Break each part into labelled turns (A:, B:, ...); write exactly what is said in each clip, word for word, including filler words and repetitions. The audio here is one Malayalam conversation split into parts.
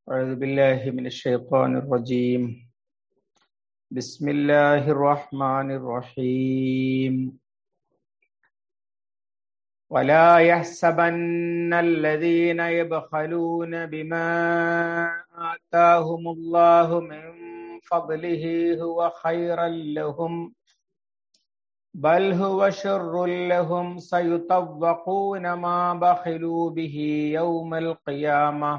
A: أعوذ بالله من الشيطان الرجيم. بسم الله الرحمن الرحيم. ولا يحسبن الذين يبخلون بما آتاهم الله من فضله هو خيرا لهم بل هو شر لهم سيطوقون ما بخلوا به يوم القيامة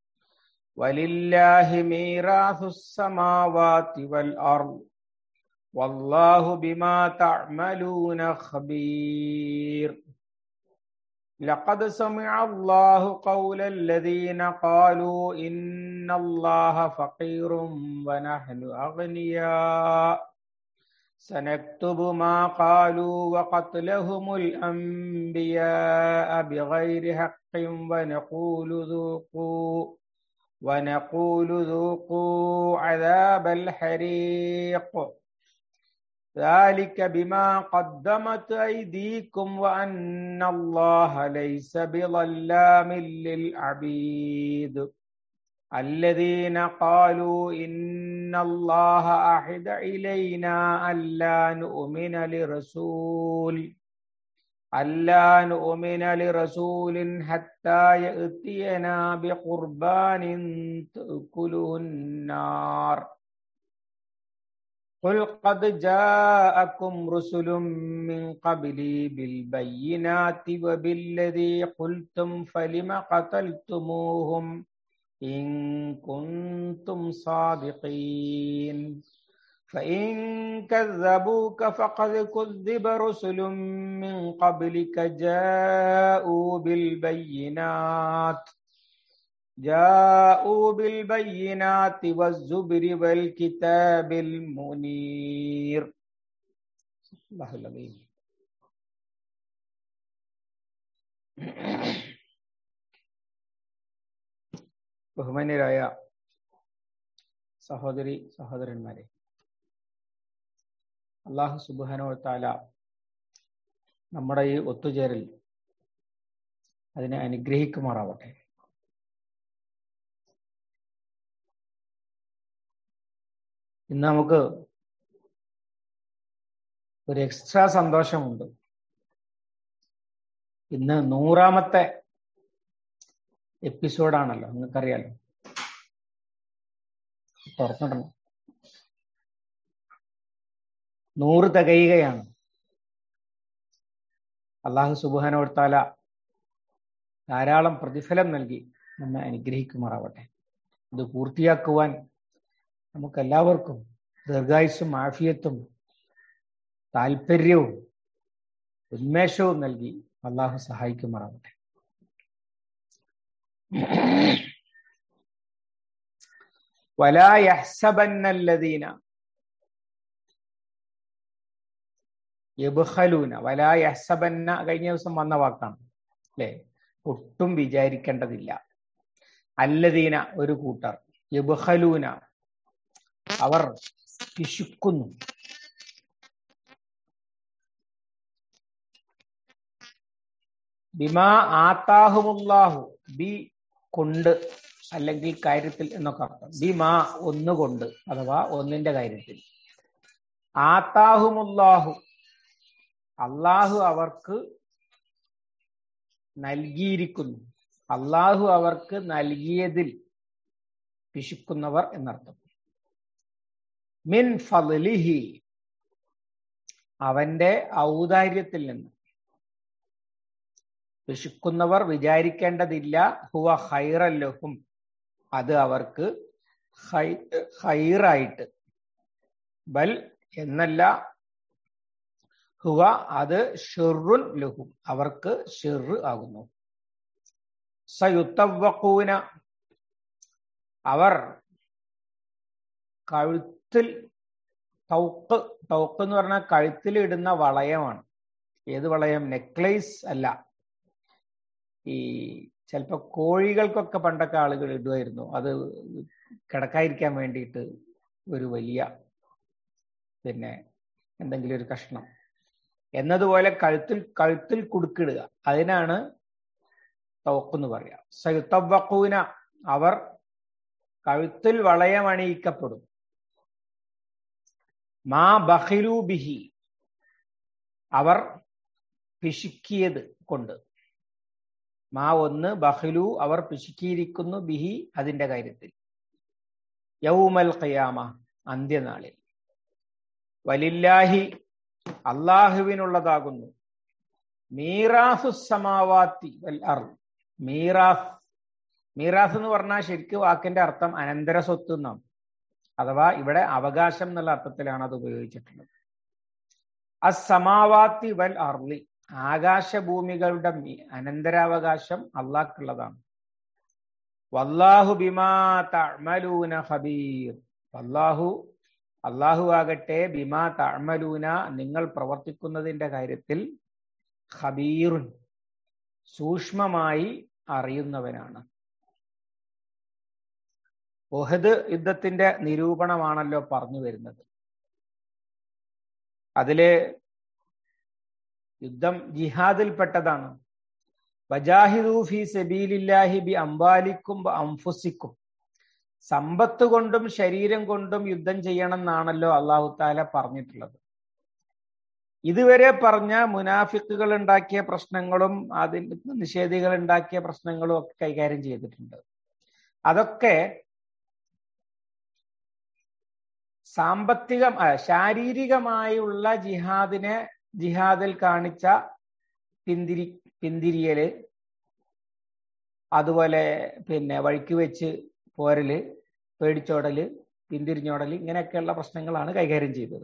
A: ولله ميراث السماوات والأرض والله بما تعملون خبير. لقد سمع الله قول الذين قالوا إن الله فقير ونحن أغنياء سنكتب ما قالوا وقتلهم الأنبياء بغير حق ونقول ذوقوا ونقول ذوقوا عذاب الحريق ذلك بما قدمت أيديكم وأن الله ليس بظلام للعبيد. الذين قالوا إن الله عهد إلينا ألا نؤمن لرسول ألا نؤمن لرسول حتى يأتينا بقربان تأكله النار قل قد جاءكم رسل من قبلي بالبينات وبالذي قلتم فلم قتلتموهم إن كنتم صادقين فإن كذبوك فقد كذب رسل من قبلك جاءوا بالبينات جاءوا بالبينات والزبر والكتاب المنير. الله العظيم. ബഹുമാന്യരായ സഹോദരി സഹോദരന്മാരെ, അല്ലാഹു സുബ്ഹാനഹു വ തആല നമ്മുടെ ഈ ഒത്തുചേരൽ അതിനെ അനുഗ്രഹിക്കുമാറാവട്ടെ. ഇന്ന് നമുക്ക് ഒരു എക്സ്ട്രാ സന്തോഷമുണ്ട്. ഇന്ന് നൂറാമത്തെ എപ്പിസോഡാണല്ലോ, നിങ്ങൾക്കറിയാലോ. തുറന്നിടണം, നൂറ് തികയുകയാണ്. അല്ലാഹു സുബ്ഹാനഹു വ തആല ധാരാളം പ്രതിഫലം നൽകി നമ്മെ അനുഗ്രഹിക്കുമാറാവട്ടെ. ഇത് പൂർത്തിയാക്കുവാൻ നമുക്കെല്ലാവർക്കും ദീർഘായുസ്സും ആഫിയത്തും താല്പര്യവും ഉന്മേഷവും നൽകി അല്ലാഹു സഹായിക്കുമാറാവട്ടെ. വലാ യഹ്സബന്നല്ലദീന യബ്ഖലൂന. വലാ യഹ്സബന്ന കഴിഞ്ഞ ദിവസം വന്ന വാക്കാണ് അല്ലേ? ഒട്ടും വിചാരിക്കേണ്ടതില്ല. അല്ലദീന ഒരു കൂട്ടർ, യബ്ഖലൂന അവർ പിശുക്കുന്നു. ബിമാ ആതാഹുമുല്ലാഹു, ബി കൊണ്ട് അല്ലെങ്കിൽ കാര്യത്തിൽ എന്നൊക്കെ അർത്ഥം. ബിമാ ഒന്നുകൊണ്ട്, അഥവാ ഒന്നിന്റെ കാര്യത്തിൽ. ആതാഹുമുല്ലാഹു അള്ളാഹു അവർക്ക് നൽകിയിരിക്കുന്നു. അള്ളാഹു അവർക്ക് നൽകിയതിൽ പിശുക്കുന്നവർ എന്നർത്ഥം. മിൻ ഫളിഹി അവന്റെ ഔദാര്യത്തിൽ നിന്ന് പിശുക്കുന്നവർ വിചാരിക്കേണ്ടതില്ല. ഹുവ ഖൈറൻ ലഹും അത് അവർക്ക് ഖൈറായിട്ട്. ബൽ എന്നല്ല, ഹുവ അത് ഷർറുൻ ലഹും അവർക്ക് ഷർറ് ആകുന്നു. സയുത്തവഖൂന അവർ കഴുത്തിൽ, തൗക്ക് തൗക്ക് എന്ന് പറഞ്ഞാൽ കഴുത്തിൽ ഇടുന്ന വളയമാണ്. ഏത് വളയം? നെക്ലേസ് അല്ല. ഈ ചിലപ്പോ കോഴികൾക്കൊക്കെ പണ്ടൊക്കെ ആളുകൾ ഇടുമായിരുന്നു, അത് കിടക്കാതിരിക്കാൻ വേണ്ടിയിട്ട് ഒരു വലിയ പിന്നെ എന്തെങ്കിലും ഒരു കഷ്ണം എന്നതുപോലെ കഴുത്തിൽ കഴുത്തിൽ കുടുക്കിടുക, അതിനാണ് തവക്ക് എന്ന് പറയാം. സയുത്തവഖൂന അവർ കഴുത്തിൽ വളയമണിയിക്കപ്പെടും. മാ ബഖിലു ബിഹി, അവർ പിശുക്കിയത് കൊണ്ട്. മാ ഒന്ന്, ബഖിലു അവർ പിശുക്കിയിരിക്കുന്നു, ബിഹി അതിന്റെ കാര്യത്തിൽ. യൗമൽ ഖിയാമ അന്ത്യനാളിൽ. വലില്ലാഹി അല്ലാഹുവിനുള്ളതാകുന്നു മീറാസു സമാവാത്തി വൽ അർദ്. മീറാസ് മീറാസ് എന്ന് പറഞ്ഞാൽ ശരിക്ക് വാക്കിന്റെ അർത്ഥം അനന്തര സ്വത്ത് എന്നാണ്. അഥവാ ഇവിടെ അവകാശം എന്നുള്ള അർത്ഥത്തിലാണ് അത് ഉപയോഗിച്ചിട്ടുള്ളത്. അസ്സമാവാത്തി വൽ അർളി, ആകാശഭൂമികളുടെ അനന്തരാവകാശം അള്ളാഹ്ക്കുള്ളതാണ്. വല്ലാഹു ബിമാ തഅമലൂന ഖബീർ, വല്ലാഹു അള്ളാഹു ആകട്ടെ ബിമാ തഅമലൂന നിങ്ങൾ പ്രവർത്തിക്കുന്നതിന്റെ കാര്യത്തിൽ ഖബീറുൻ സൂക്ഷ്മമായി അറിയുന്നവനാണ്. ഉഹദ് യുദ്ധത്തിന്റെ നിരൂപണമാണല്ലോ പറഞ്ഞു വരുന്നത്. അതില് യുദ്ധം ജിഹാദിൽപ്പെട്ടതാണ്. വജാഹിദു ഫീ സബീലില്ലാഹി ബി അംവാലിക്കും അൻഫുസിക്കും, സമ്പത്ത് കൊണ്ടും ശരീരം കൊണ്ടും യുദ്ധം ചെയ്യണം എന്നാണല്ലോ അള്ളാഹു തആല പറഞ്ഞിട്ടുള്ളത്. ഇതുവരെ പറഞ്ഞ മുനാഫിക്കുകൾ ഉണ്ടാക്കിയ പ്രശ്നങ്ങളും അതിന് നിഷേധികൾ ഉണ്ടാക്കിയ പ്രശ്നങ്ങളും ഒക്കെ കൈകാര്യം ചെയ്തിട്ടുണ്ട്. അതൊക്കെ സാമ്പത്തിക ശാരീരികമായുള്ള ജിഹാദിനെ ജിഹാദിൽ കാണിച്ച പിന്തിരി പിന്തിരിയല്, അതുപോലെ പിന്നെ വഴിക്ക് വെച്ച് പോരല്, പേടിച്ചോടല്, പിന്തിരിഞ്ഞോടല്, ഇങ്ങനെയൊക്കെയുള്ള പ്രശ്നങ്ങളാണ് കൈകാര്യം ചെയ്തത്.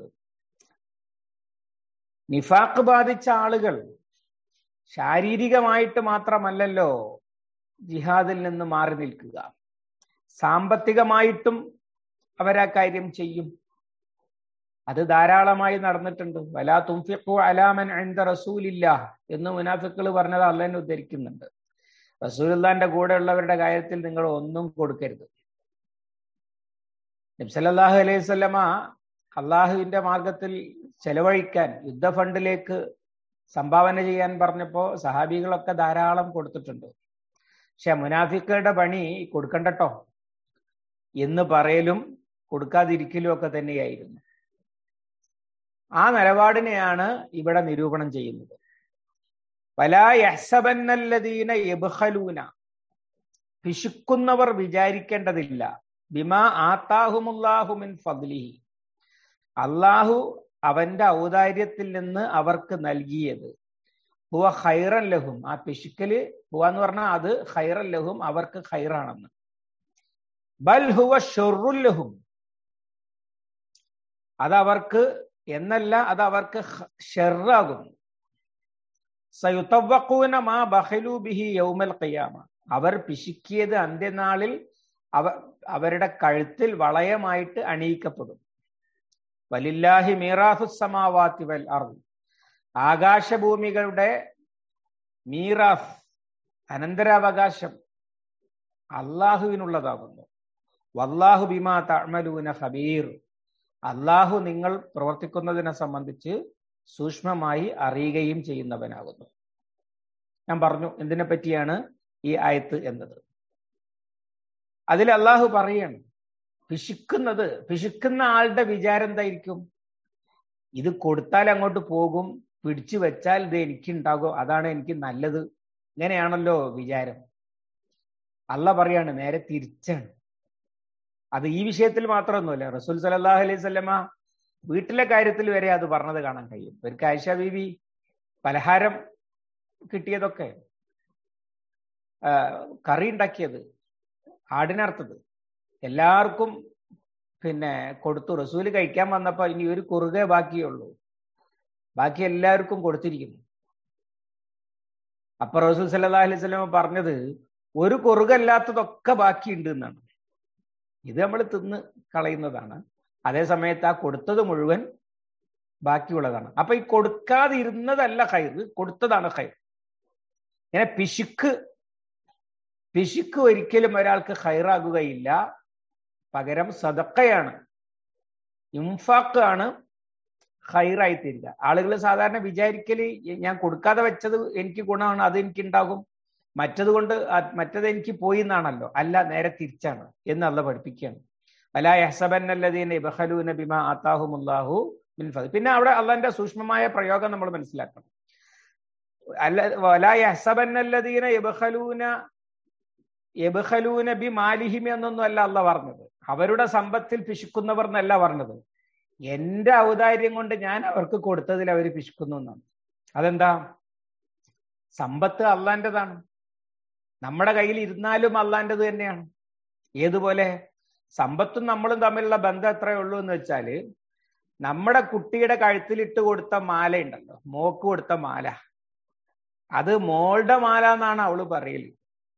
A: നിഫാഖ് ബാധിച്ച ആളുകൾ ശാരീരികമായിട്ട് മാത്രമല്ലല്ലോ ജിഹാദിൽ നിന്ന് മാറി നിൽക്കുക, സാമ്പത്തികമായിട്ടും അവരാ കാര്യം ചെയ്യും. അത് ധാരാളമായി നടന്നിട്ടുണ്ട്. വലാ തുൻഫിഖു അലാ മൻ ഇൻദ റസൂലില്ലാഹ് എന്ന് മുനാഫിക്കുകൾ പറഞ്ഞത് അള്ളാഹനെ ഉദ്ധരിക്കുന്നുണ്ട്. റസൂലുള്ളാഹിന്റെ കൂടെ ഉള്ളവരുടെ കാര്യത്തിൽ നിങ്ങൾ ഒന്നും കൊടുക്കരുത്. നബി സല്ലല്ലാഹു അലൈഹി വസല്ലമ അള്ളാഹുവിന്റെ മാർഗത്തിൽ ചെലവഴിക്കാൻ യുദ്ധ ഫണ്ടിലേക്ക് സംഭാവന ചെയ്യാൻ പറഞ്ഞപ്പോ സഹാബികളൊക്കെ ധാരാളം കൊടുത്തിട്ടുണ്ട്. പക്ഷെ മുനാഫിക്കുകളുടെ പണി കൊടുക്കണ്ടട്ടോ എന്ന് പറയലും കൊടുക്കാതിരിക്കലും ഒക്കെ തന്നെയായിരുന്നു. ആ നിലപാടിനെയാണ് ഇവിടെ നിരൂപണം ചെയ്യുന്നത്. വലാ യഹ്സബന്നല്ലദീന യബ്ഖലൂന, പിശുക്കുന്നവർ വിചാരിക്കേണ്ടതില്ല, ബിമാ ആതാഹുമുല്ലാഹു മിൻ ഫദ്ലിഹി, അള്ളാഹു അവന്റെ ഔദാര്യത്തിൽ നിന്ന് അവർക്ക് നൽകിയത്. ഹുവ ഖൈറൻ ലഹും, ആ പിശുക്കല് ഹുവ എന്ന് പറഞ്ഞാൽ അത് ഖൈറൻ ലഹും അവർക്ക് ഖൈറാണെന്ന്. ബൽ ഹുവ ശർറുൻ ലഹും, അതവർക്ക് എന്നല്ല, അത് അവർക്ക് ഷർറാകുന്നു. സയുതവഖൂന മാ ബഖലു ബിഹി യൗമൽ ഖിയാമ, അവർ പിശുക്കിയത് അന്ത്യനാളിൽ അവ അവരുടെ കഴുത്തിൽ വളയമായിട്ട് അണിയിക്കപ്പെടും. വലില്ലാഹി മീറാസുസ് സമാവാതി വൽ അർദ്, ആകാശഭൂമികളുടെ മീറാസ് അനന്തരാവകാശം അള്ളാഹുവിനുള്ളതാകുന്നു. വല്ലാഹു ബിമാ തഅമലൂന ഖബീർ, അള്ളാഹു നിങ്ങൾ പ്രവർത്തിക്കുന്നതിനെ സംബന്ധിച്ച് സൂക്ഷ്മമായി അറിയുകയും ചെയ്യുന്നവനാകുന്നു. ഞാൻ പറഞ്ഞു എന്തിനെ പറ്റിയാണ് ഈ ആയത്ത് എന്നത്. അതിൽ അള്ളാഹു പറയാണ് പിശുക്കുന്നത്, പിശുക്കുന്ന ആളുടെ വിചാരം എന്തായിരിക്കും? ഇത് കൊടുത്താൽ അങ്ങോട്ട് പോകും, പിടിച്ചു വെച്ചാൽ ഇത് എനിക്കുണ്ടാകും, അതാണ് എനിക്ക് നല്ലത്, ഇങ്ങനെയാണല്ലോ വിചാരം. അള്ളാഹ് പറയാണ് നേരെ തിരിച്ചാണ്. അത് ഈ വിഷയത്തിൽ മാത്രമൊന്നുമല്ല, റസൂൽ സല്ലല്ലാഹു അലൈഹി വസല്ലമ വീട്ടിലെ കാര്യത്തിൽ വരെ അത് പറഞ്ഞത് കാണാൻ കഴിയും. ഒരിക്കൽ ആയിഷ ബീവി പലഹാരം കിട്ടിയതൊക്കെ, കറി ഉണ്ടാക്കിയത്, ആടിനറുത്തത് എല്ലാവർക്കും പിന്നെ കൊടുത്തു. റസൂല് കഴിക്കാൻ വന്നപ്പോ ഇനി ഒരു കുറുകെ ബാക്കിയുള്ളൂ, ബാക്കി എല്ലാവർക്കും കൊടുത്തിരിക്കുന്നു. അപ്പൊ റസൂൽ സല്ലല്ലാഹു അലൈഹി വസല്ലമ പറഞ്ഞത് ഒരു കുറുകല്ലാത്തതൊക്കെ ബാക്കിയുണ്ട് എന്നാണ്. ഇത് നമ്മൾ തിന്ന് കളയുന്നതാണ്, അതേ സമയത്ത് ആ കൊടുത്തത് മുഴുവൻ ബാക്കിയുള്ളതാണ്. അപ്പൊ ഈ കൊടുക്കാതിരുന്നതല്ല ഖൈർ, കൊടുത്തതാണ് ഖൈർ. ഇങ്ങനെ പിശുക്ക് പിശുക്ക് ഒരിക്കലും ഒരാൾക്ക് ഖൈറാകുകയില്ല. പകരം സദഖയാണ്, ഇൻഫാഖ് ആണ് ഖൈറായി തീരുക. ആളുകൾ സാധാരണ വിചാരിക്കല് ഞാൻ കൊടുക്കാതെ വെച്ചത് എനിക്ക് ഗുണമാണ്, അത് എനിക്കുണ്ടാകും, മറ്റതുകൊണ്ട് മറ്റത് എനിക്ക് പോയി എന്നാണല്ലോ. അല്ല, നേരെ തിരിച്ചാണ് എന്ന് അള്ളാഹ് പഠിപ്പിക്കുകയാണ്. വലാ യഹ്സബന്നല്ലദീന യബ്ഖലൂന ബിമാ ആതാഹുമുല്ലാഹു മിൻ ഫദ്ൽ. പിന്നെ അവിടെ അള്ളാഹിന്റെ സൂക്ഷ്മമായ പ്രയോഗം നമ്മൾ മനസ്സിലാക്കണം. അല്ല, വലാ യഹ്സബന്നല്ലദീന യബ്ഖലൂന യബ്ഖലൂന ബിമാലിഹിം എന്നൊന്നും അല്ല അള്ളാഹ് പറഞ്ഞത്. അവരുടെ സമ്പത്തിൽ പിശുക്കുന്നവർ എന്നല്ല പറഞ്ഞത്. എന്റെ ഔദാര്യം കൊണ്ട് ഞാൻ അവർക്ക് കൊടുത്തതിൽ അവർ പിശുക്കുന്നു എന്നാണ്. അതെന്താ? സമ്പത്ത് അള്ളാന്റെതാണ്. നമ്മുടെ കയ്യിൽ ഇരുന്നാലും അള്ളാന്റെത് തന്നെയാണ്. ഏതുപോലെ? സമ്പത്തും നമ്മളും തമ്മിലുള്ള ബന്ധം എത്രയേ ഉള്ളൂ എന്ന് വെച്ചാല്, നമ്മുടെ കുട്ടിയുടെ കഴുത്തിലിട്ട് കൊടുത്ത മാല ഉണ്ടല്ലോ, മോക്ക് കൊടുത്ത മാല, അത് മോളുടെ മാല എന്നാണ് അവള് പറയല്.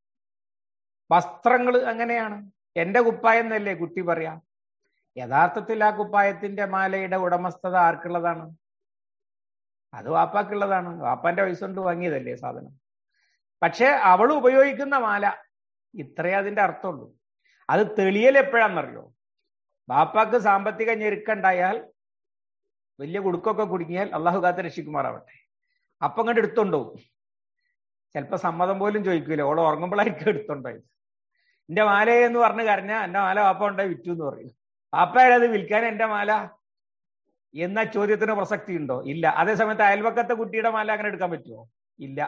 A: വസ്ത്രങ്ങൾ അങ്ങനെയാണ്. എന്റെ കുപ്പായം എന്നല്ലേ കുട്ടി പറയാ. യഥാർത്ഥത്തിൽ ആ കുപ്പായത്തിന്റെ മാലയുടെ ഉടമസ്ഥത ആർക്കുള്ളതാണ്? അത് വാപ്പാക്കുള്ളതാണ്. വാപ്പാന്റെ പൈസ കൊണ്ട് വാങ്ങിയതല്ലേ സാധനം. പക്ഷെ അവൾ ഉപയോഗിക്കുന്ന മാല, ഇത്രയേ അതിന്റെ അർത്ഥമുള്ളൂ. അത് തെളിയൽ എപ്പോഴാണെന്നറിയോ? ബാപ്പാക്ക് സാമ്പത്തിക ഞെരുക്കുണ്ടായാൽ, വലിയ കുടുക്കൊക്കെ കുടുങ്ങിയാൽ, അള്ളാഹു കാത്ത് രക്ഷിക്കുമാറാവട്ടെ, അപ്പം കണ്ട് എടുത്തോണ്ടുപോകും. ചിലപ്പോ സമ്മതം പോലും ചോദിക്കൂല. ഓള് ഉറങ്ങുമ്പോഴായിരിക്കും എടുത്തോണ്ടായി. എന്റെ മാല എന്ന് പറഞ്ഞ് കരഞ്ഞാൽ എന്റെ മാല വാപ്പ ഉണ്ടായി വിറ്റു എന്ന് പറയും. വാപ്പയത് വിൽക്കാൻ എന്റെ മാല എന്ന ചോദ്യത്തിന് പ്രസക്തി ഉണ്ടോ? ഇല്ല. അതേസമയത്ത് അയൽവക്കത്തെ കുട്ടിയുടെ മാല അങ്ങനെ എടുക്കാൻ പറ്റുമോ? ഇല്ല.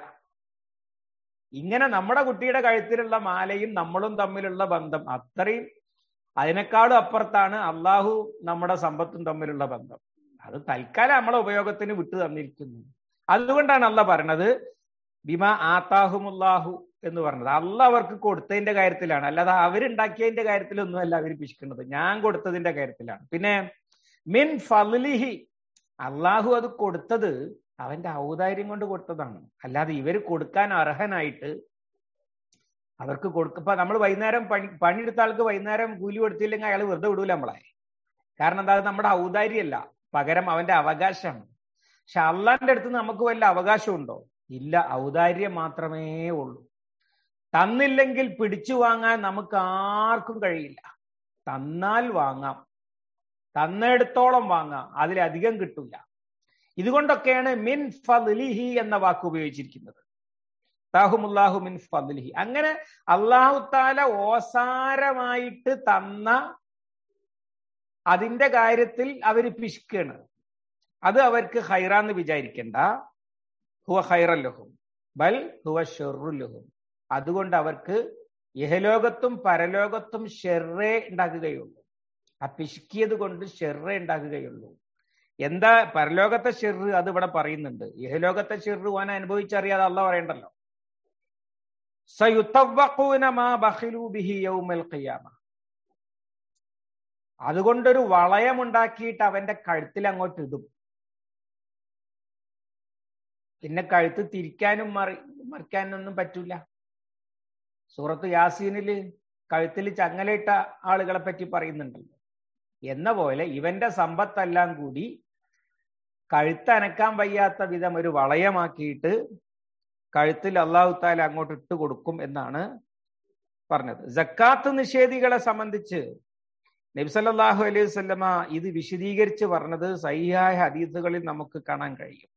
A: ഇങ്ങനെ നമ്മുടെ കുട്ടിയുടെ കഴുത്തിലുള്ള മാലയും നമ്മളും തമ്മിലുള്ള ബന്ധം അത്രയും, അതിനേക്കാളും അപ്പുറത്താണ് അള്ളാഹു നമ്മുടെ സമ്പത്തും തമ്മിലുള്ള ബന്ധം. അത് തൽക്കാലം നമ്മളെ ഉപയോഗത്തിന് വിട്ടു തന്നിരിക്കുന്നു. അതുകൊണ്ടാണ് അള്ളാഹ് പറഞ്ഞത് ബിമാ ആതാഹുമുല്ലാഹു എന്ന് പറഞ്ഞത്. അള്ളാഹ് അവർക്ക് കൊടുത്തതിന്റെ കാര്യത്തിലാണ്, അല്ലാതെ അവരുണ്ടാക്കിയതിന്റെ കാര്യത്തിലൊന്നും അല്ല അവർ പിശുക്കുന്നത്. ഞാൻ കൊടുത്തതിന്റെ കാര്യത്തിലാണ്. പിന്നെ മിൻ ഫളിഹി, അള്ളാഹു അത് കൊടുത്തത് അവന്റെ ഔദാര്യം കൊണ്ട് കൊടുത്തതാണ്. അല്ലാതെ ഇവർ കൊടുക്കാൻ അർഹനായിട്ട് അവർക്ക് കൊടുക്ക. ഇപ്പൊ നമ്മൾ വൈകുന്നേരം പണി പണിയെടുത്ത ആൾക്ക് വൈകുന്നേരം കൂലി കൊടുത്തില്ലെങ്കിൽ അയാൾ വെറുതെ വിടൂല നമ്മളെ. കാരണം എന്താ? നമ്മുടെ ഔദാര്യമല്ല, പകരം അവന്റെ അവകാശമാണ്. പക്ഷെ അള്ളാന്റെ അടുത്ത് നമുക്ക് വല്ല അവകാശമുണ്ടോ? ഇല്ല. ഔദാര്യം മാത്രമേ ഉള്ളൂ. തന്നില്ലെങ്കിൽ പിടിച്ചു വാങ്ങാൻ നമുക്ക് ആർക്കും കഴിയില്ല. തന്നാൽ വാങ്ങാം, തന്നിടത്തോളം വാങ്ങാം, അതിലധികം കിട്ടില്ല. ഇതുകൊണ്ടൊക്കെയാണ് മിൻ ഫളിഹി എന്ന വാക്ക് ഉപയോഗിച്ചിരിക്കുന്നത്. താഹുമുല്ലാഹു മിൻ ഫളിഹി. അങ്ങനെ അല്ലാഹു തആല ഓസാരമായിട്ട് തന്ന അതിന്റെ കാര്യത്തിൽ അവര് പിശുക്കാണ്. അത് അവർക്ക് ഖൈറാന്ന് വിചാരിക്കണ്ട. ഹുവ ഖൈറൻ ലഹും ബൽ ഹുവ ശർറുൻ ലഹും. അതുകൊണ്ട് അവർക്ക് ഇഹലോകത്തും പരലോകത്തും ഷെർറേ ഉണ്ടാക്കുകയുള്ളൂ. ആ പിശുക്കിയത് കൊണ്ട് ഷെർറേ ഉണ്ടാക്കുകയുള്ളൂ. എന്താ പരലോകത്തെ ഷെർറ്? അത് ഇവിടെ പറയുന്നുണ്ട്. ഇഹലോകത്തെ ഷെർറ് ഓൻ അനുഭവിച്ചറിയാതെ അള്ളാഹ് പറയണ്ടല്ലോ. സയുതവഖൂന മാ ബഖിലൂ ബിഹി യൗമൽ ഖിയാമ. അതുകൊണ്ടൊരു വളയമുണ്ടാക്കിയിട്ട് അവന്റെ കഴുത്തിൽ അങ്ങോട്ട് ഇടും. പിന്നെ കഴുത്ത് തിരിക്കാനും മറി മറിക്കാനും ഒന്നും പറ്റൂല. സൂറത്ത് യാസീനില് കഴുത്തിൽ ചങ്ങലയിട്ട ആളുകളെ പറ്റി പറയുന്നുണ്ടല്ലോ. എന്ന പോലെ ഇവന്റെ സമ്പത്തെല്ലാം കൂടി കഴുത്തനക്കാൻ വയ്യാത്ത വിധം ഒരു വളയമാക്കിയിട്ട് കഴുത്തിൽ അല്ലാഹു തആല അങ്ങോട്ട് ഇട്ട് കൊടുക്കും എന്നാണ് പറഞ്ഞത്. സക്കാത്ത് നിഷേധികളെ സംബന്ധിച്ച് നബി സല്ലല്ലാഹു അലൈഹി വസല്ലമ ഇത് വിശദീകരിച്ച് പറഞ്ഞത് സഹിഹായ ഹദീസുകളിൽ നമുക്ക് കാണാൻ കഴിയും.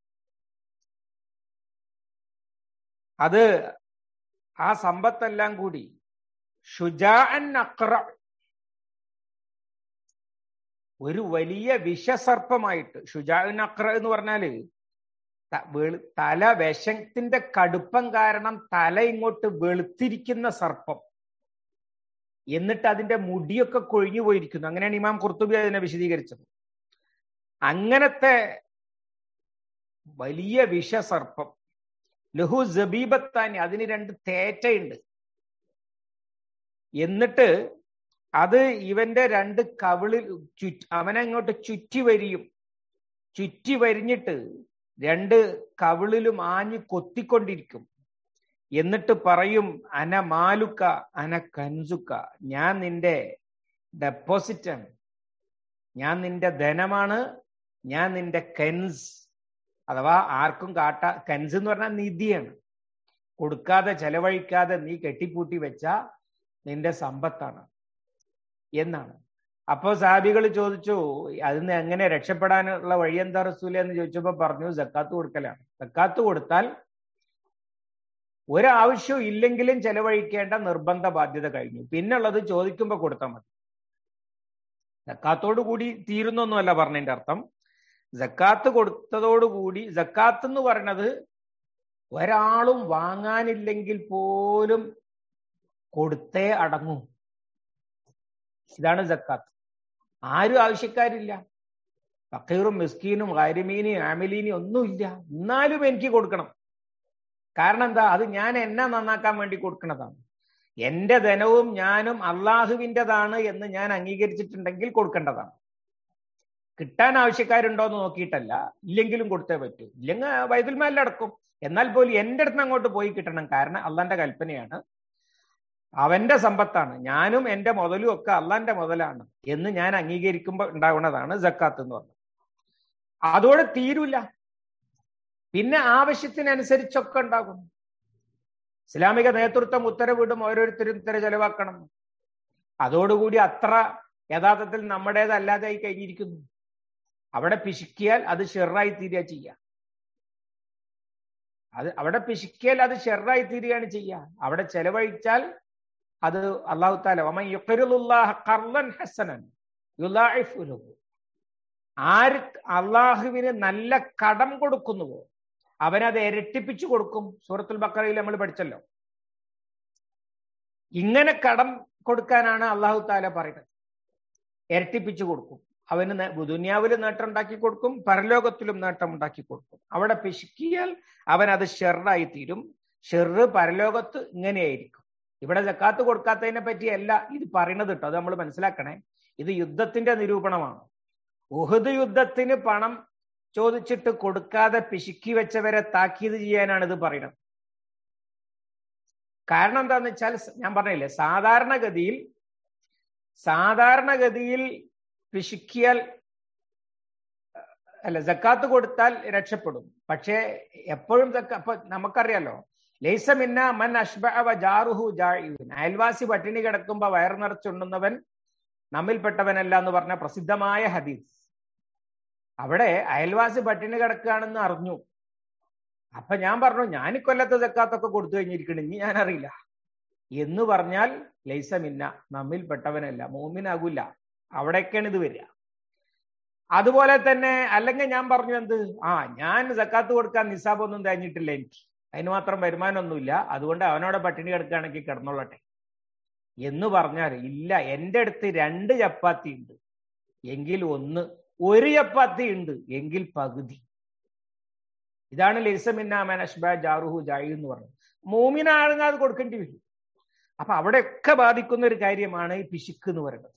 A: അത് ആ സമ്പത്തെല്ലാം കൂടി ഷുജാഅൻ അഖ്റ, ഒരു വലിയ വിഷസർപ്പമായിട്ട്. ഷുജാഉൻ അഖ്റ എന്ന് പറഞ്ഞാല് തല വിഷത്തിന്റെ കടുപ്പം കാരണം തല ഇങ്ങോട്ട് വെളുത്തിരിക്കുന്ന സർപ്പം, എന്നിട്ട് അതിന്റെ മുടിയൊക്കെ കൊഴിഞ്ഞു പോയിരിക്കുന്നു. അങ്ങനെയാണ് ഇമാം ഖുർത്തുബി അതിനെ വിശദീകരിച്ചത്. അങ്ങനത്തെ വലിയ വിഷസർപ്പം. ലഹു സബീബത്താനി, അതിന് രണ്ട് തേറ്റയുണ്ട്. എന്നിട്ട് അത് ഇവന്റെ രണ്ട് കവിളിൽ ചുറ്റി അവനെ ഇങ്ങോട്ട് ചുറ്റി വരിയും. ചുറ്റി വരിഞ്ഞിട്ട് രണ്ട് കവിളിലും ആഞ്ഞു കൊത്തിക്കൊണ്ടിരിക്കും. എന്നിട്ട് പറയും അന മാലുക്ക അന കൻസുക്ക, ഞാൻ നിന്റെ ഡെപ്പോസിറ്റാണ്, ഞാൻ നിന്റെ ധനമാണ്, ഞാൻ നിന്റെ കെൻസ്, അഥവാ ആർക്കും കാട്ട കെൻസ് എന്ന് പറഞ്ഞാൽ നിധിയാണ്. കൊടുക്കാതെ ചെലവഴിക്കാതെ നീ കെട്ടിപ്പൂട്ടി വെച്ച നിന്റെ സമ്പത്താണ് എന്നാണ്. അപ്പോ സഹാബികൾ ചോദിച്ചു, അതിന് എങ്ങനെ രക്ഷപ്പെടാനുള്ള വഴി എന്താ റസൂലേ എന്ന് ചോദിച്ചപ്പോ പറഞ്ഞു സക്കാത്ത് കൊടുക്കലാണ്. സക്കാത്ത് കൊടുത്താൽ ഒരാവശ്യവും ഇല്ലെങ്കിലും ചെലവഴിക്കേണ്ട നിർബന്ധ ബാധ്യത കഴിഞ്ഞു. പിന്നുള്ളത് ചോദിക്കുമ്പോൾ കൊടുത്താൽ മതി. സക്കാത്തോടു കൂടി തീരുന്നൊന്നുമല്ല പറഞ്ഞതിന്റെ അർത്ഥം. സക്കാത്ത് കൊടുത്തതോടുകൂടി, സക്കാത്ത് എന്ന് പറയുന്നത് ഒരാളും വാങ്ങാനില്ലെങ്കിൽ പോലും കൊടുത്തേ അടങ്ങൂ. ഇതാണ് സക്കാത്ത്. ആരും ആവശ്യക്കാരില്ല, ഫക്കീറും മിസ്കീനും ഗാരിമീനും ആമിലീനും ഒന്നുമില്ല, എന്നാലും എനിക്ക് കൊടുക്കണം. കാരണം എന്താ? അത് ഞാൻ എന്നെ നന്നാക്കാൻ വേണ്ടി കൊടുക്കുന്നതാണ്. എന്റെ ധനവും ഞാനും അള്ളാഹുവിൻ്റെതാണ് എന്ന് ഞാൻ അംഗീകരിച്ചിട്ടുണ്ടെങ്കിൽ കൊടുക്കേണ്ടതാണ്. കിട്ടാൻ ആവശ്യക്കാരുണ്ടോന്ന് നോക്കിയിട്ടല്ല, ഇല്ലെങ്കിലും കൊടുത്തേ പറ്റൂ. ഇല്ലെങ്കിൽ ബൈത്തുൽ മാലിൽ അടക്കും. എന്നാൽ പോലും എന്റെ അടുത്ത് അങ്ങോട്ട് പോയി കിട്ടണം. കാരണം അള്ളാന്റെ കൽപ്പനയാണ്, അവന്റെ സമ്പത്താണ്, ഞാനും എന്റെ മുതലും ഒക്കെ അള്ളാന്റെ മുതലാണ് എന്ന് ഞാൻ അംഗീകരിക്കുമ്പോൾ ഉണ്ടാവുന്നതാണ് സക്കാത്ത് എന്ന് പറഞ്ഞത്. അതോടെ തീരൂല, പിന്നെ ആവശ്യത്തിനനുസരിച്ചൊക്കെ ഉണ്ടാകും. ഇസ്ലാമിക നേതൃത്വം ഉത്തരവിടും ഓരോരുത്തരും ഇത്തരം ചെലവാക്കണം. അതോടുകൂടി അത്ര യഥാർത്ഥത്തിൽ നമ്മുടേതല്ലാതായി കഴിഞ്ഞിരിക്കുന്നു. അവിടെ പിശുക്കിയാൽ അത് ഷെറായി തീരുക ചെയ്യുക. അത് അവിടെ പിശുക്കിയാൽ അത് ഷെറായി തീരുകയാണ് ചെയ്യുക. അവിടെ ചെലവഴിച്ചാൽ അത് അല്ലാഹു തആല വമൻ യുഖ്രിദുല്ലാഹ ഖർളൻ ഹസനൻ യുളാഇഫു ലഹു, ആര് അള്ളാഹുവിന് നല്ല കടം കൊടുക്കുന്നുവോ അവനത് ഇരട്ടിപ്പിച്ചു കൊടുക്കും. സൂറത്തുൽ ബഖറയിൽ നമ്മൾ പഠിച്ചല്ലോ. ഇങ്ങനെ കടം കൊടുക്കാനാണ് അല്ലാഹു തആല പറയുന്നത്. ഇരട്ടിപ്പിച്ചു കൊടുക്കും. അവന് ദുനിയാവിലും നേട്ടം ഉണ്ടാക്കി കൊടുക്കും, പരലോകത്തിലും നേട്ടം ഉണ്ടാക്കി കൊടുക്കും. അവിടെ പിശുക്കിയാൽ അവൻ അത് ഷെറായി തീരും. ഷെറ് പരലോകത്ത് ഇങ്ങനെയായിരിക്കും. ഇവിടെ സക്കാത്ത് കൊടുക്കാത്തതിനെ പറ്റിയല്ല ഇത് പറയുന്നത് കേട്ടോ, അത് നമ്മൾ മനസ്സിലാക്കണേ. ഇത് യുദ്ധത്തിന്റെ നിരൂപണമാണ്. ഉഹദ് യുദ്ധത്തിന് പണം ചോദിച്ചിട്ട് കൊടുക്കാതെ പിശുക്കി വെച്ചവരെ താക്കീത് ചെയ്യാനാണ് ഇത് പറയുന്നത്. കാരണം എന്താന്ന് വെച്ചാൽ, ഞാൻ പറഞ്ഞില്ലേ, സാധാരണഗതിയിൽ സാധാരണഗതിയിൽ പിശുക്കിയാൽ അല്ല സക്കാത്ത് കൊടുത്താൽ രക്ഷപ്പെടും. പക്ഷേ എപ്പോഴും അപ്പൊ നമുക്കറിയാലോ, ലൈസ മിന്ന മൻ അശ്ബഅ വജാറുഹു ജാഇഉൻ, അയൽവാസി പട്ടിണി കിടക്കുമ്പോ വയർ നിറച്ചുണ്ണുന്നവൻ നമ്മിൽപ്പെട്ടവനല്ല എന്ന് പറഞ്ഞ പ്രസിദ്ധമായ ഹദീസ്. അവിടെ അയൽവാസി പട്ടിണി കിടക്കുകയാണെന്ന് അറിഞ്ഞു. അപ്പൊ ഞാൻ പറഞ്ഞു, ഞാൻ കൊല്ലത്തെ സക്കാത്തൊക്കെ കൊടുത്തു കഴിഞ്ഞിരിക്കണം, ഇനി ഞാൻ അറിയില്ല എന്ന് പറഞ്ഞാൽ ലൈസ മിന്ന, നമ്മിൽപ്പെട്ടവനല്ല, മോമിനാകൂല. അവിടേക്കാണ് ഇത് വരിക. അതുപോലെ തന്നെ അല്ലെങ്കിൽ ഞാൻ പറഞ്ഞു എന്ത്, ആ ഞാൻ സക്കാത്ത് കൊടുക്കാൻ നിസാബൊന്നും തേഞ്ഞിട്ടില്ല, എനിക്ക് അതിന് മാത്രം വരുമാനമൊന്നുമില്ല, അതുകൊണ്ട് അവനോടെ പട്ടിണി കിടക്കുകയാണെങ്കിൽ കിടന്നോളട്ടെ എന്ന് പറഞ്ഞാൽ, ഇല്ല എന്റെ അടുത്ത് രണ്ട് ചപ്പാത്തി ഉണ്ട് എങ്കിൽ ഒന്ന്, ഒരു ചപ്പാത്തി ഉണ്ട് എങ്കിൽ പകുതി. ഇതാണ് ലൈസ മിന്ന മൻ അശ്ബഅ ജാറുഹു ജാഇ എന്ന് പറഞ്ഞത്. മൂമിനാണെങ്കിൽ അത് കൊടുക്കേണ്ടി വരും. അപ്പൊ അവിടെയൊക്കെ ബാധിക്കുന്ന ഒരു കാര്യമാണ് ഈ പിശുക്ക് എന്ന് പറയുന്നത്.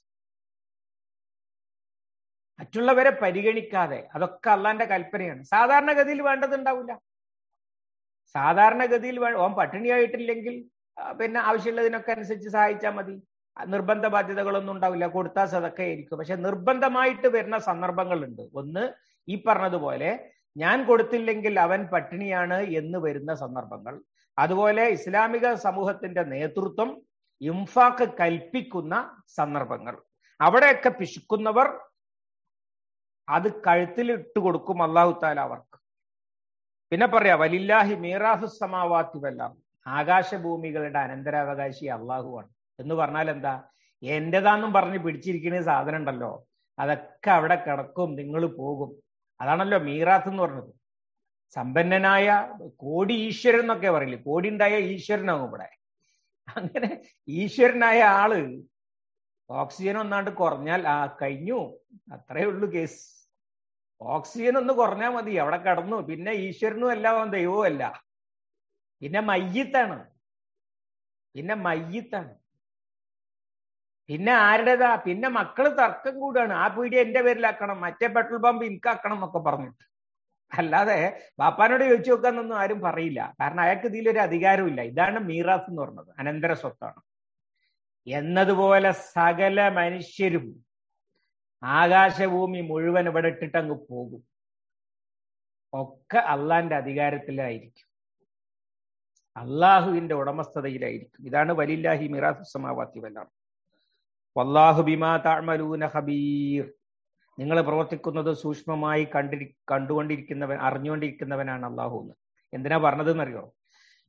A: മറ്റുള്ളവരെ പരിഗണിക്കാതെ, അതൊക്കെ അള്ളാന്റെ കൽപ്പനയാണ്. സാധാരണഗതിയിൽ വേണ്ടതുണ്ടാവില്ല. സാധാരണഗതിയിൽ വേ ഓൻ പട്ടിണിയായിട്ടില്ലെങ്കിൽ പിന്നെ ആവശ്യമുള്ളതിനൊക്കെ അനുസരിച്ച് സഹായിച്ചാൽ മതി. നിർബന്ധ ബാധ്യതകളൊന്നും ഉണ്ടാവില്ല, കൊടുത്താൽ സദക്കയായിരിക്കും. പക്ഷെ നിർബന്ധമായിട്ട് വരുന്ന സന്ദർഭങ്ങളുണ്ട്. ഒന്ന് ഈ പറഞ്ഞതുപോലെ ഞാൻ കൊടുത്തില്ലെങ്കിൽ അവൻ പട്ടിണിയാണ് എന്ന് വരുന്ന സന്ദർഭങ്ങൾ. അതുപോലെ ഇസ്ലാമിക സമൂഹത്തിന്റെ നേതൃത്വം ഇംഫാക്ക് കൽപ്പിക്കുന്ന സന്ദർഭങ്ങൾ. അവിടെയൊക്കെ പിശുക്കുന്നവർ അത് കഴുത്തിൽ ഇട്ട് കൊടുക്കും അല്ലാഹു തആല അവർക്ക്. പിന്നെ പറയാ വലില്ലാഹി മീറാഫുസ് സമാവാതി വൽ അർദ്, ആകാശഭൂമികളുടെ അനന്തരാവകാശി അള്ളാഹുവാണ് എന്ന് പറഞ്ഞാൽ എന്താ? എന്റേതാന്നും പറഞ്ഞ് പിടിച്ചിരിക്കുന്ന സാധനം ഉണ്ടല്ലോ, അതൊക്കെ അവിടെ കിടക്കും, നിങ്ങൾ പോകും. അതാണല്ലോ മീറാത്ത് എന്ന് പറഞ്ഞത്. സമ്പന്നനായ കോടി ഈശ്വരൻ എന്നൊക്കെ പറയില്ലേ, കോടി ഉണ്ടായ ഈശ്വരനാകും ഇവിടെ. അങ്ങനെ ഈശ്വരനായ ആള് ഓക്സിജൻ ഒന്നാണ്ട് കുറഞ്ഞാൽ ആ കഴിഞ്ഞു, അത്രേ ഉള്ളൂ കേസ്. ഓക്സിജൻ ഒന്ന് കുറഞ്ഞാൽ മതി, അവിടെ കടന്നു. പിന്നെ ഈശ്വരനും അല്ല, ദൈവവും അല്ല, പിന്നെ മയ്യിത്താണ്. പിന്നെ മയ്യിത്താണ് പിന്നെ ആരുടേതാ? പിന്നെ മക്കള് തർക്കം കൂടാണ്, ആ പീടിയ എന്റെ പേരിലാക്കണം, മറ്റേ പെട്രോൾ പമ്പ് എനിക്കാക്കണം എന്നൊക്കെ പറഞ്ഞിട്ട്. അല്ലാതെ ബാപ്പാനോട് ചോദിച്ചു നോക്കാന്നൊന്നും ആരും പറയില്ല. കാരണം അയാൾക്ക് ഇതിലൊരു അധികാരമില്ല. ഇതാണ് മീറാത്ത് എന്ന് പറഞ്ഞത്, അനന്തര സ്വത്താണ്. എന്നതുപോലെ സകല മനുഷ്യരും ആകാശഭൂമി മുഴുവൻ ഇവിടെ ഇട്ടിട്ട് അങ്ങ് പോകും. ഒക്കെ അള്ളാന്റെ അധികാരത്തിലായിരിക്കും, അള്ളാഹുവിന്റെ ഉടമസ്ഥതയിലായിരിക്കും. ഇതാണ് വലില്ലാഹി മീറാത്തുസ് സമാവാതി വൽ അർദ് വല്ലാഹു ബിമാ തഅമലൂന ഖബീർ. നിങ്ങൾ പ്രവർത്തിക്കുന്നത് സൂക്ഷ്മമായി കണ്ടി കണ്ടുകൊണ്ടിരിക്കുന്നവൻ അറിഞ്ഞുകൊണ്ടിരിക്കുന്നവനാണ് അള്ളാഹു എന്ന്. എന്തിനാ പറഞ്ഞതെന്നറിയോ?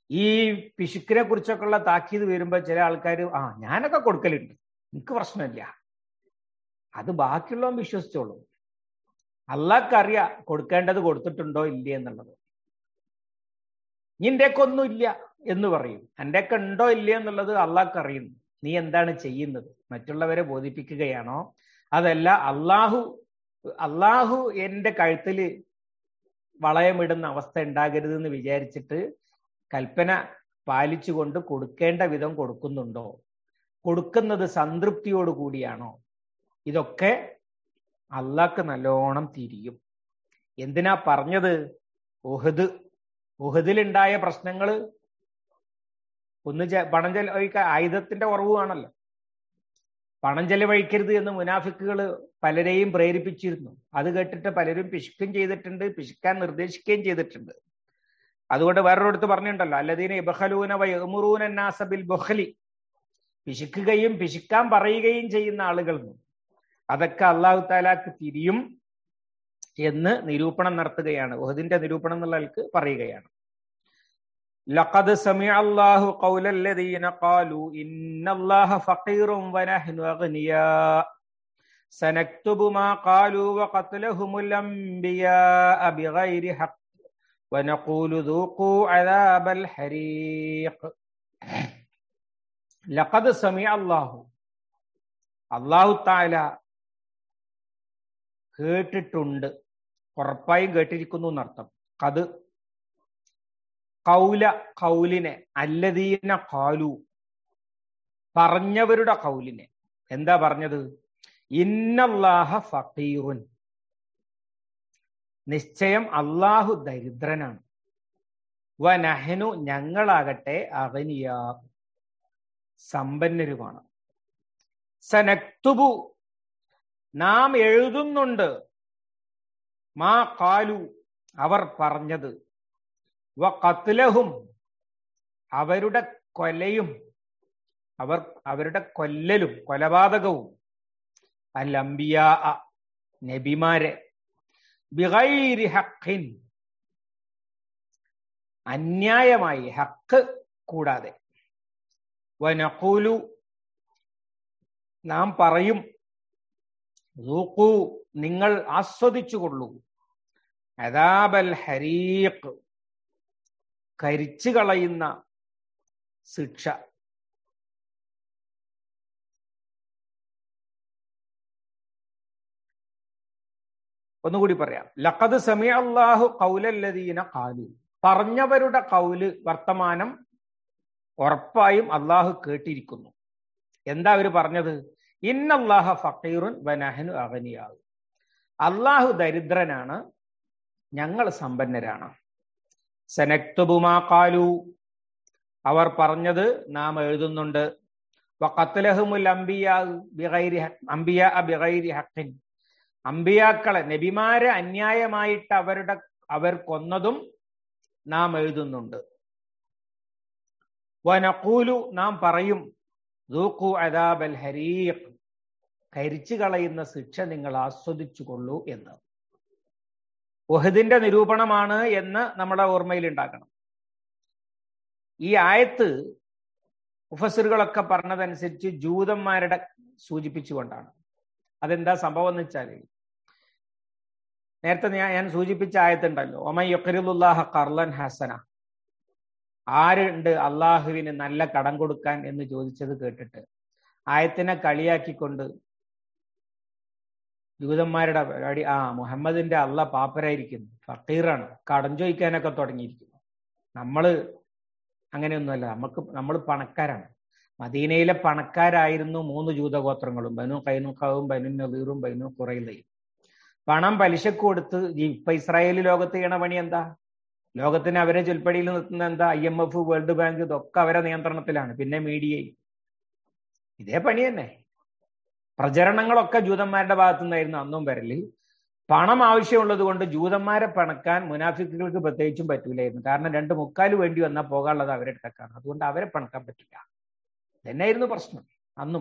A: ഈ പിശുക്കിനെ കുറിച്ചൊക്കെയുള്ള താക്കീത് വരുമ്പോ ചില ആൾക്കാർ ആ ഞാനൊക്കെ കൊടുക്കലുണ്ട്, എനിക്ക് പ്രശ്നമില്ല, അത് ബാക്കിയുള്ളവൻ വിശ്വസിച്ചോളൂ. അള്ളാഹ്ക്കറിയാ കൊടുക്കേണ്ടത് കൊടുത്തിട്ടുണ്ടോ ഇല്ലേ എന്നുള്ളത്. നിന്റെയൊക്കെ ഒന്നും ഇല്ല എന്ന് പറയും. എന്റെയൊക്കെ ഉണ്ടോ ഇല്ലേ എന്നുള്ളത് അള്ളാഹ്ക്ക് അറിയുന്നു. നീ എന്താണ് ചെയ്യുന്നത്? മറ്റുള്ളവരെ ബോധിപ്പിക്കുകയാണോ? അതല്ല അള്ളാഹു അള്ളാഹു എന്റെ കഴുത്തില് വളയമിടുന്ന അവസ്ഥ ഉണ്ടാകരുത് എന്ന് വിചാരിച്ചിട്ട് കൽപ്പന പാലിച്ചുകൊണ്ട് കൊടുക്കേണ്ട വിധം കൊടുക്കുന്നുണ്ടോ? കൊടുക്കുന്നത് സംതൃപ്തിയോട് കൂടിയാണോ? ഇതൊക്കെ അള്ളാഹ്ക്ക് നല്ലോണം തിരിയും. എന്തിനാ പറഞ്ഞത്? ഉഹദ് ഉഹദിലുണ്ടായ പ്രശ്നങ്ങള് ഒന്ന് പണം ചെലവഴിക്ക ആയുധത്തിന്റെ കുറവാണല്ലോ. പണം ചെലവഴിക്കരുത് എന്ന് മുനാഫിക്കുകൾ പലരെയും പ്രേരിപ്പിച്ചിരുന്നു. അത് കേട്ടിട്ട് പലരും പിശുക്കും ചെയ്തിട്ടുണ്ട്, പിശുക്കാൻ നിർദ്ദേശിക്കുകയും ചെയ്തിട്ടുണ്ട്. അതുകൊണ്ട് വേറൊരിടത്ത് പറഞ്ഞിട്ടുണ്ടല്ലോ, അല്ലദീന യബ്ഖലൂന വയഅ്മുറൂന അന്നാസ ബിൽ ബുഖ്ലി, പിശുക്കുകയും പിശുക്കാൻ പറയുകയും ചെയ്യുന്ന ആളുകൾ. അതൊക്കെ അല്ലാഹു തആലാക്ക് തിരിയും എന്ന് നിരൂപണം നടത്തുകയാണ്. ഉഹദിന്റെ നിരൂപണം എന്നുള്ള ആൾക്ക് പറയുകയാണ്. ലഖദ് സമിഅ അല്ലാഹു ഖൗലൽ ലദീന ഖാലൂ ഇന്നല്ലാഹ ഫഖീറുൻ വനഹ്നു അഗ്നിയാ സനക്തുബു മാ ഖാലൂ വഖത്ലഹുമുൽ അംബിയാ ബിഗൈരി ഹഖ് വനഖൂലു ദൂഖൂ അദാബൽ ഹരീഖ്. ലഖദ് സമിഅ അല്ലാഹു, അല്ലാഹു തആല കേട്ടിട്ടുണ്ട്, ഉറപ്പായും കേട്ടിരിക്കുന്നു എന്നർത്ഥം. ഖദ് ഖൗല, ഖൗലിനെ, അല്ലദീന ഖാലു, പറഞ്ഞവരുടെ ഖൗലിനെ. എന്താ പറഞ്ഞത്? ഇന്നല്ലാഹ ഫഖീറുൻ, നിശ്ചയം അല്ലാഹു ദരിദ്രനാണ്. വനഹ്നു, ഞങ്ങളാകട്ടെ അഗ്നിയാ, സമ്പന്നരുമാണ്. സനക്തുബു, നാം എഴുതുന്നുണ്ട്, മാ ഖാലു, അവർ പറഞ്ഞത്, വഖത്ലഹും, അവരുടെ കൊലയും, അവർ അവരുടെ കൊല്ലലും കൊലപാതകവും, അൽ അംബിയാ, നബിമാരെ, ബിഗൈരി ഹഖിൻ, അന്യായമായി, ഹക്ക് കൂടാതെ. വനഖൂലു, നാം പറയും, ദൂഖൂ, നിങ്ങൾ ആസ്വദിച്ചുകൊള്ളൂ, അദാബൽ ഹരീഖ്, കരിച്ചു കളയുന്ന ശിക്ഷ. ഒന്നുകൂടി പറയാം. ലഖദ് സമിഅ അല്ലാഹു ഖൗലൽ ലദീന ഖാലു, പറഞ്ഞവരുടെ ഖൗല്, വർത്തമാനം ഉറപ്പായും അള്ളാഹു കേട്ടിരിക്കുന്നു. എന്താ അവര് പറഞ്ഞത്? ഇന്നല്ലാഹ ഫഖീറുൻ വനഹ്നു അഗ്നിയാ, അള്ളാഹു ദരിദ്രനാണ്, ഞങ്ങൾ സമ്പന്നരാണ്. സനക്തുബു മാ ഖാലു, അവർ പറഞ്ഞത് നാം എഴുതുന്നുണ്ട്. വഖത്ലഹുമുൽ അംബിയാ ബിഗൈരി അംബിയാ ബിഗൈരി ഹഖിൻ, അംബിയാക്കളെ, നബിമാരെ അന്യായമായിട്ട് അവരുടെ അവർ കൊന്നതും നാം എഴുതുന്നുണ്ട്. വനഖൂലു, നാം പറയും, ദൂഖൂ അദാബൽ ഹരീഖ്, കരിച്ചു കളയുന്ന ശിക്ഷ നിങ്ങൾ ആസ്വദിച്ചു കൊള്ളൂ എന്ന്. ഉഹദിന്റെ നിരൂപണമാണ് എന്ന് നമ്മുടെ ഓർമ്മയിൽ ഉണ്ടാക്കണം. ഈ ആയത്ത് മുഫസ്സിറുകളൊക്കെ പറഞ്ഞതനുസരിച്ച് ജൂതന്മാരുടെ സൂചിപ്പിച്ചുകൊണ്ടാണ്. അതെന്താ സംഭവം എന്ന് വെച്ചാൽ, നേരത്തെ ഞാൻ ഞാൻ സൂചിപ്പിച്ച ആയത്തുണ്ടല്ലോ, ഒമൻ യഖ്രിദുല്ലാഹ ഖർളൻ ഹസന, ആരുണ്ട് അള്ളാഹുവിന് നല്ല കടം കൊടുക്കാൻ എന്ന് ചോദിച്ചത് കേട്ടിട്ട് ആയത്തിനെ കളിയാക്കിക്കൊണ്ട് ജൂതന്മാരുടെ പരിപാടി, ആ മുഹമ്മദിന്റെ അള്ള പാപ്പരായിരിക്കുന്നു, ഫക്കീറാണ്, കടം ചോദിക്കാനൊക്കെ തുടങ്ങിയിരിക്കുന്നു. നമ്മള് അങ്ങനെയൊന്നുമല്ല, നമുക്ക് നമ്മൾ പണക്കാരാണ്. മദീനയിലെ പണക്കാരായിരുന്നു മൂന്ന് ജൂതഗോത്രങ്ങളും, ബനു ഖൈനുഖാവും ബനു നദീറും ബനു ഖുറൈളയും. പണം പലിശക്ക് കൊടുത്ത് ഇപ്പൊ ഇസ്രായേൽ ലോകത്ത് ചെയ്യണ പണി എന്താ? ലോകത്തിന് അവരെ ചൊൽപ്പടിയിൽ നിർത്തുന്ന എന്താ? I M F, world bank, ഇതൊക്കെ അവരെ നിയന്ത്രണത്തിലാണ്. പിന്നെ മീഡിയയും ഇതേ പണി തന്നെ. പ്രചരണങ്ങളൊക്കെ ജൂതന്മാരുടെ ഭാഗത്തു നിന്നായിരുന്നു അന്നും വരല്. പണം ആവശ്യമുള്ളത് കൊണ്ട് ജൂതന്മാരെ പണക്കാൻ മുനാഫിക്കുകൾക്ക് പ്രത്യേകിച്ചും പറ്റൂലായിരുന്നു. കാരണം രണ്ട് മുക്കാല് വേണ്ടി വന്നാൽ പോകാനുള്ളത് അവരെ അടുത്തേക്കാണ്. അതുകൊണ്ട് അവരെ പണക്കാൻ പറ്റില്ല. തന്നെയായിരുന്നു പ്രശ്നം അന്നും.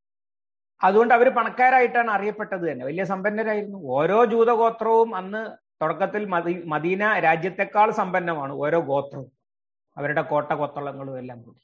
A: അതുകൊണ്ട് അവർ പണക്കാരായിട്ടാണ് അറിയപ്പെട്ടത് തന്നെ. വലിയ സമ്പന്നരായിരുന്നു. ഓരോ ജൂതഗോത്രവും അന്ന് തുടക്കത്തിൽ മദീ മദീന രാജ്യത്തെക്കാൾ സമ്പന്നമാണ് ഓരോ ഗോത്രവും, അവരുടെ കോട്ട കൊത്തളങ്ങളും എല്ലാം കൂടി.